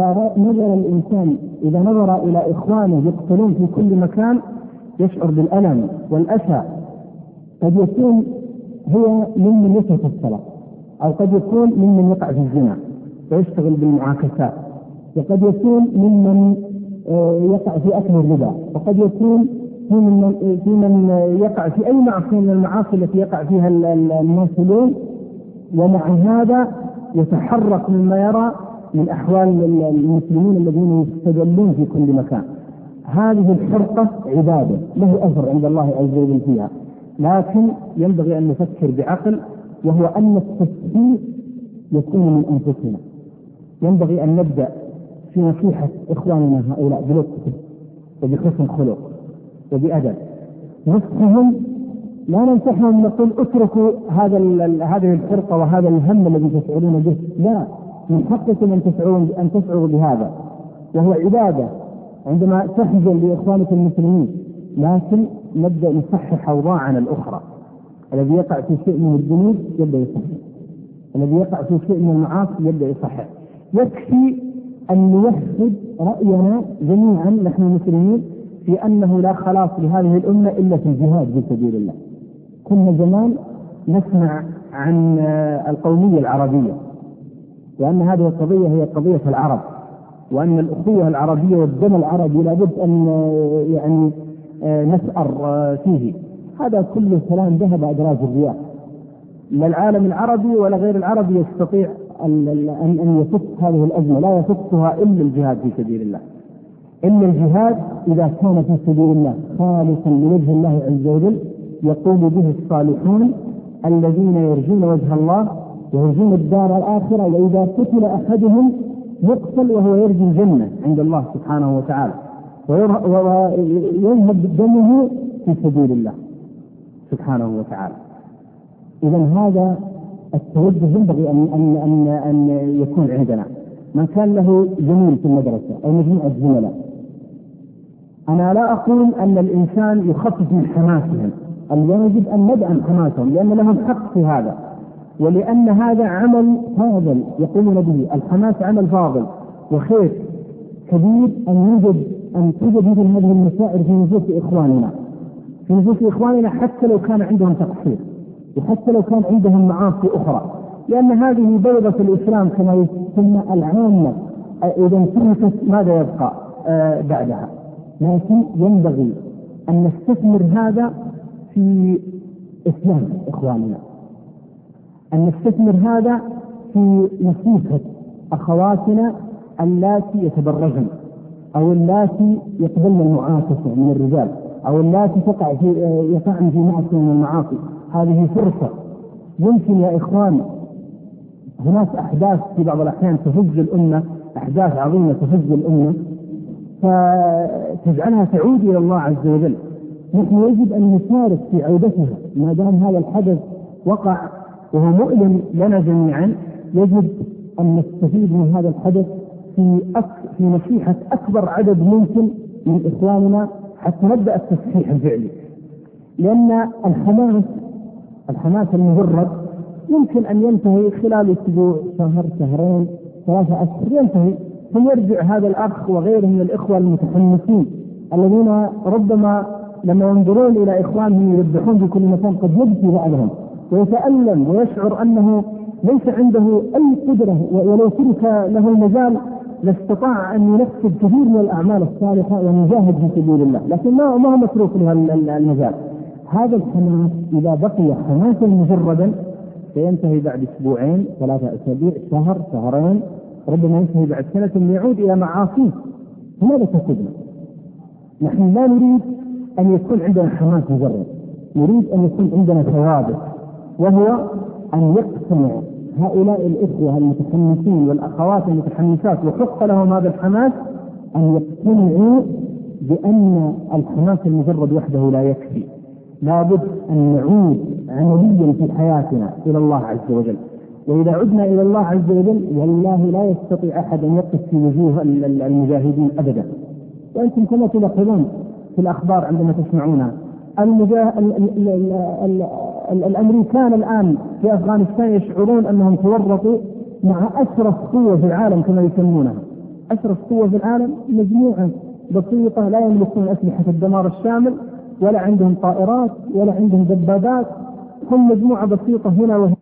إذا نظر إلى إخوانه يقتلون في كل مكان يشعر بالألم والأسى. قد يكون هو ممن يترك الصلاة، أو قد يكون ممن يقع في الزنا ويشتغل بالمعاكسات، وقد يكون ممن يقع في أكل الربا، وقد يكون في من يقع في أي معصية من المعاصي التي يقع فيها المنافقون، ومع هذا يتحرك مما يرى من أحوال المسلمين الذين يستدلون في كل مكان. هذه الحرقة عبادة له أجر عند الله عز وجل فيها، لكن ينبغي أن نفكر بعقل، وهو أن التصحيح يكون من أنفسنا. ينبغي أن نبدأ في نصيحة إخواننا هؤلاء بلطف وبحسن خلق وبأدب. نصحهم لا ننصحهم نقول اتركوا هذه الحرقة وهذا الهم الذي تشعرون به، لا، من حقكم أن تشعروا بهذا، وهو عبادة عندما تحزن لإخوانك المسلمين. لكن نبدأ نصحح أوضاعنا الأخرى. الذي يقع في شيء من الذنوب يبدأ يصحح، الذي يقع في شيء من المعاصي يبدأ يصحح. يكفي أن نوحد رأينا جميعا نحن المسلمين في أنه لا خلاص لهذه الأمة إلا في الجهاد في سبيل الله. كنا زمان نسمع عن القومية العربية، وأن هذه القضية هي قضية العرب، وأن الأخوة العربية والدم العربي لابد أن يعني نسأر فيه. هذا كله كلام ذهب أدراج الرياح. لا العالم العربي ولا غير العربي يستطيع أن يفك هذه الأزمة، لا يفكها إلا الجهاد في سبيل الله. إلا الجهاد إذا كان في سبيل الله خالصا لوجه الله عز وجل يقوم به الصالحون الذين يرجون وجه الله ويرجون الدار الآخرة، وإذا قتل أحدهم يقتل وهو يرجو الجنة عند الله سبحانه وتعالى، ويذهب دمه في سبيل الله سبحانه وتعالى. إذا هذا التوجه ينبغي أن يكون عندنا. من كان له زميل في المدرسة أو مجموعة زملاء، أنا لا أقول أن الإنسان يخفف من حماسهم، الواجب أن ندعم حماسهم لأن لهم حق في هذا، ولأن هذا عمل فاضل يقومون به. الحماس عمل فاضل وخير كبير أن توجد مثل هذه المسائل في نفوس إخواننا، في نفوس إخواننا حتى لو كان عندهم تقصير وحتى لو كان عندهم معاصي أخرى، لأن هذه بيضة الإسلام كما يسمى العامة، إذا انتهكت ماذا يبقى بعدها؟ لكن ينبغي أن نستثمر هذا في إسلام إخواننا، أن نستثمر هذا في نصيحة أخواتنا اللاتي يتبرجن أو اللاتي يقبلن المعاكسة من الرجال أو اللاتي يقعن في معصية من المعاصي. هذه فرصة. يمكن يا إخوان هناك أحداث في بعض الأحيان تهز الأمة، أحداث عظيمة تهز الأمة فتجعلها تعود إلى الله عز وجل. نحن يجب أن نشارك في عودتها ما دام هذا الحدث وقع وهو مؤلم لنا جميعا. يجب أن نستفيد من هذا الحدث في نصيحة أكبر عدد ممكن من إخواننا حتى نبدأ التصحيح الفعلي، لأن الحماس المجرد يمكن أن ينتهي خلال أسبوع، شهر، شهرين، 3 أشهر ينتهي، ثم يرجع هذا الأخ وغيره من الإخوة المتحمسين الذين ربما لما ينظرون إلى إخوانهم يذبحون في كل مكان قد يبكي بعضهم ويتألم ويشعر أنه ليس عنده أي قدرة، ولو ترك له المجال لاستطاع أن ينفذ كثير من الأعمال الصالحة ويجاهد في سبيل الله، لكن ما هو متروك له المجال. هذا الحماس إذا بقي حماسا مجردا سينتهي بعد أسبوعين، 3 أسابيع، شهر، شهرين، ربما ينتهي بعد سنة ليعود إلى معاصيه. لماذا كسبنا؟ نحن لا نريد أن يكون عندنا حماس مجرد، نريد أن يكون عندنا ثوابت، وهو أن يقتنع هؤلاء الإخوة المتحمسين والأخوات المتحمسات وحق لهم هذا الحماس أن يقتنعوا بأن الحماس المجرد وحده لا يكفي، لابد أن نعود عمليا في حياتنا إلى الله عز وجل. وإذا عدنا إلى الله عز وجل والله لا يستطيع أحد أن يقف في وجوه المجاهدين أبدا. وأنتم كما تلاحظون في الأخبار عندما تسمعونها الأمريكان الآن في أفغانستان يشعرون أنهم تورطوا مع أشرف قوة في العالم كما يسمونها. أشرف قوة في العالم مجموعة بسيطة لا يملكون أسلحة الدمار الشامل ولا عندهم طائرات ولا عندهم دبابات، هم مجموعة بسيطة هنا وهنا.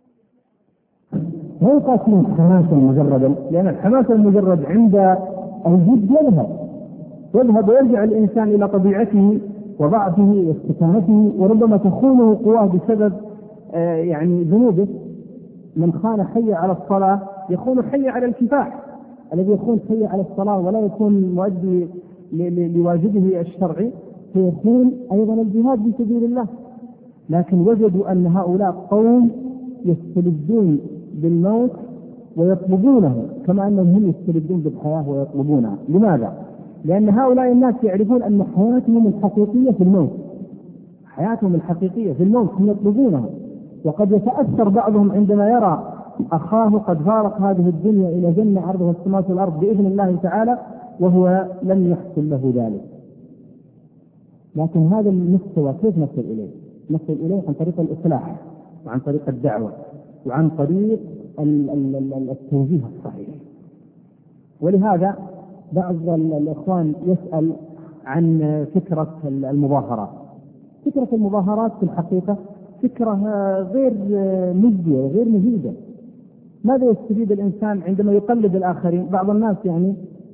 لا يقاتلون حماسا مجردا، لأن الحماس المجرد عند الجد يذهب ويرجع الإنسان إلى طبيعته وضعفه واستكانته، وربما تخونه قواه بسبب يعني ذنوبه. من خان حي على الصلاة يخون حي على الكفاح. الذي يخون حي على الصلاة ولا يكون مؤدي لواجبه الشرعي فيكون أيضا الجهاد في سبيل الله. لكن وجدوا أن هؤلاء قوم يستلذون بالموت ويطلبونه كما أنهم هم يستلذون بالحياة ويطلبونها. لماذا؟ لأن هؤلاء الناس يعرفون أن حياتهم الحقيقية في الموت، حياتهم الحقيقية في الموت، هم يطلبونه. وقد يتأثر بعضهم عندما يرى أخاه قد فارق هذه الدنيا إلى جنة عرضها السماوات والأرض بإذن الله تعالى وهو لم يحصل له ذلك. لكن هذا المستوى كيف نصل إليه؟ نصل إليه عن طريق الإصلاح وعن طريق الدعوة وعن طريق التوجيه الصحيح. ولهذا بعض الإخوان يسأل عن فكرة المظاهرات. فكرة المظاهرات في الحقيقة فكرة غير مجدية غير مفيدة. ماذا يستفيد الإنسان عندما يقلد الآخرين؟ بعض الناس يعني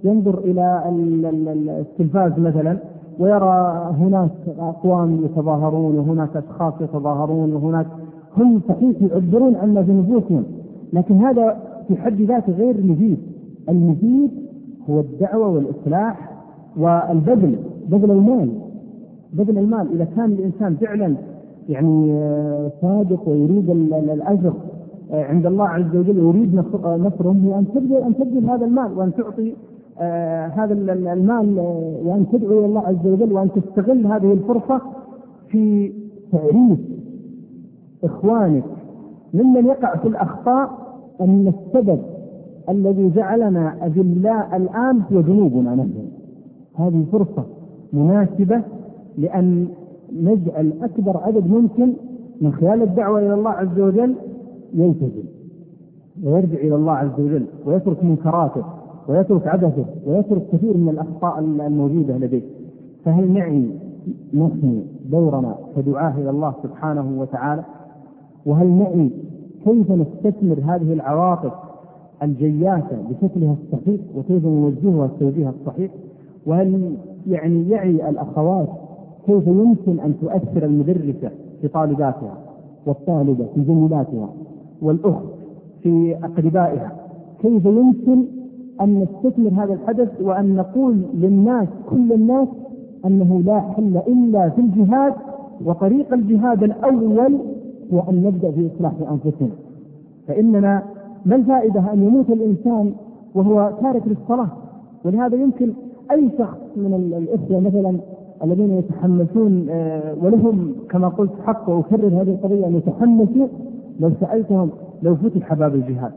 ينظر إلى التلفاز مثلا ويرى هناك أقوام يتظاهرون وهناك أشخاص يتظاهرون وهناك هم صحيح يعبرون عما في نفوسهم، لكن هذا في حد ذاته غير مفيد. المفيد هو الدعوة والإصلاح والبذل، بذل المال. إذا كان الإنسان فعلا يعني صادق ويريد الأجر عند الله عز وجل ويريد نصرهم، هو أن تبذل هذا المال وأن تعطي هذا المال وأن تدعو إلى الله عز وجل وأن تستغل هذه الفرصة في تعريف إخوانك ممن يقع في الأخطاء أن السبب الذي جعلنا أذلاء الآن هو ذنوبنا نحن. هذه فرصة مناسبة لأن نجعل أكبر عدد ممكن من خلال الدعوة إلى الله عز وجل يلتزم ويرجع إلى الله عز وجل ويترك منكراته ويترك عبثه ويترك كثير من الأخطاء الموجودة لديه. فهل نعي نحن دورنا كدعاة إلى الله سبحانه وتعالى؟ وهل نعي كيف نستثمر هذه العواطف الجياشة بشكلها الصحيح وكيف نوجهها التوجيه الصحيح؟ وهل يعي الأخوات كيف يمكن أن تؤثر المدرسة في طالباتها والطالبة في زميلاتها والأخت في أقربائها؟ كيف يمكن أن نستثمر هذا الحدث وأن نقول للناس كل الناس أنه لا حل إلا في الجهاد، وطريق الجهاد الأول هو أن نبدأ في إصلاح أنفسنا. فإننا ما الفائدة أن يموت الإنسان وهو تارك للصلاة؟ ولهذا يمكن أي شخص من الإخوة مثلا الذين يتحمسون ولهم كما قلت حق وأكرر هذه القضية أن يتحمسوا، لو سألتهم لو فتح باب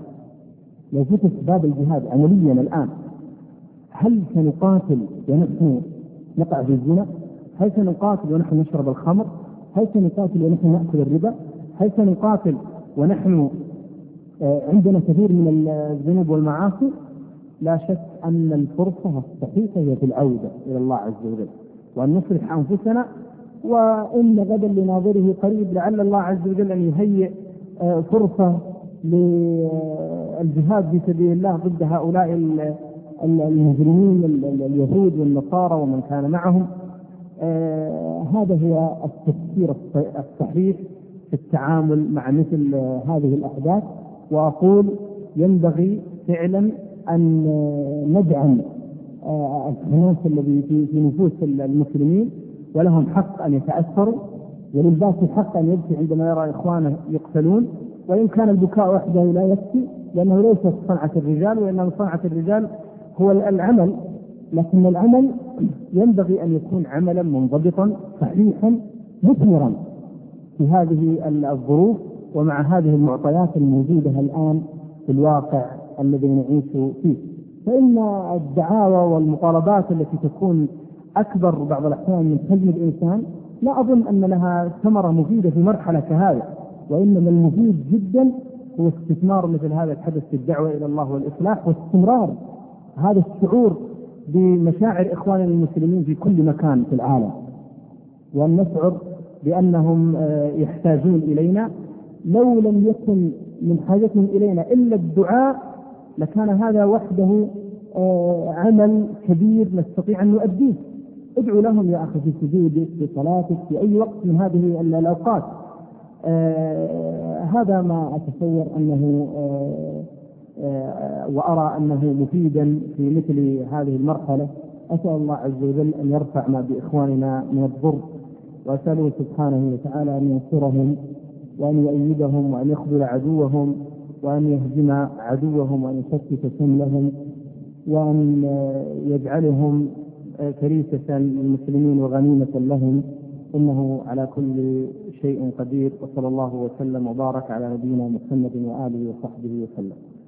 الجهاد عمليا الآن، هل سنقاتل ونحن نقع في الزنا؟ هل سنقاتل ونحن نشرب الخمر؟ هل سنقاتل ونحن نأكل الربا؟ هل سنقاتل ونحن عندنا كثير من الذنوب والمعاصي؟ لا شك أن الفرصة الصحيحة هي في العودة إلى الله عز وجل وأن نصلح أنفسنا، وإن غدا لناظره قريب، لعل الله عز وجل أن يهيئ فرصة للجهاد في سبيل الله ضد هؤلاء المجرمين اليهود والنصارى ومن كان معهم. هذا هو التفكير الصحيح في التعامل مع مثل هذه الأحداث. وأقول ينبغي فعلا أن ندعم الحماس الذي في نفوس المسلمين، ولهم حق أن يتأثروا، وللباقي حق أن يبكي عندما يرى إخوانه يقتلون، وإن كان البكاء وحده لا يكفي، لأنه ليس صنعة الرجال، وإنما صنعة الرجال هو العمل، لكن العمل ينبغي أن يكون عملا منضبطا صحيحا مثمرا في هذه الظروف ومع هذه المعطيات الموجودة الآن في الواقع الذي نعيش فيه. فإن الدعاوى والمطالبات التي تكون أكبر بعض الأحيان من حجم الإنسان لا أظن أن لها ثمرة مفيدة في مرحلة كهذه، وإنما المفيد جدا هو استثمار مثل هذا الحدث في الدعوة إلى الله والإصلاح، واستمرار هذا الشعور بمشاعر إخواننا المسلمين في كل مكان في العالم، وأن نشعر بأنهم يحتاجون إلينا. لو لم يكن من حاجتهم إلينا إلا الدعاء لكان هذا وحده عمل كبير نستطيع أن نؤديه. ادعو لهم يا أخي في سجودك في صلاتك في أي وقت من هذه الأوقات. هذا ما أتصور أنه وأرى أنه مفيدا في مثل هذه المرحلة. أسأل الله عز وجل أن يرفع ما بإخواننا من الضر، وأسأله سبحانه وتعالى أن ينصرهم وأن يؤيدهم وأن يخذل عدوهم وأن يهزم عدوهم وأن يشتت شملهم وأن يجعلهم فريسة للمسلمين وغنيمة لهم، إنه على كل شيء قدير. وصلى الله وسلم وبارك على نبينا محمد وآله وصحبه وسلم.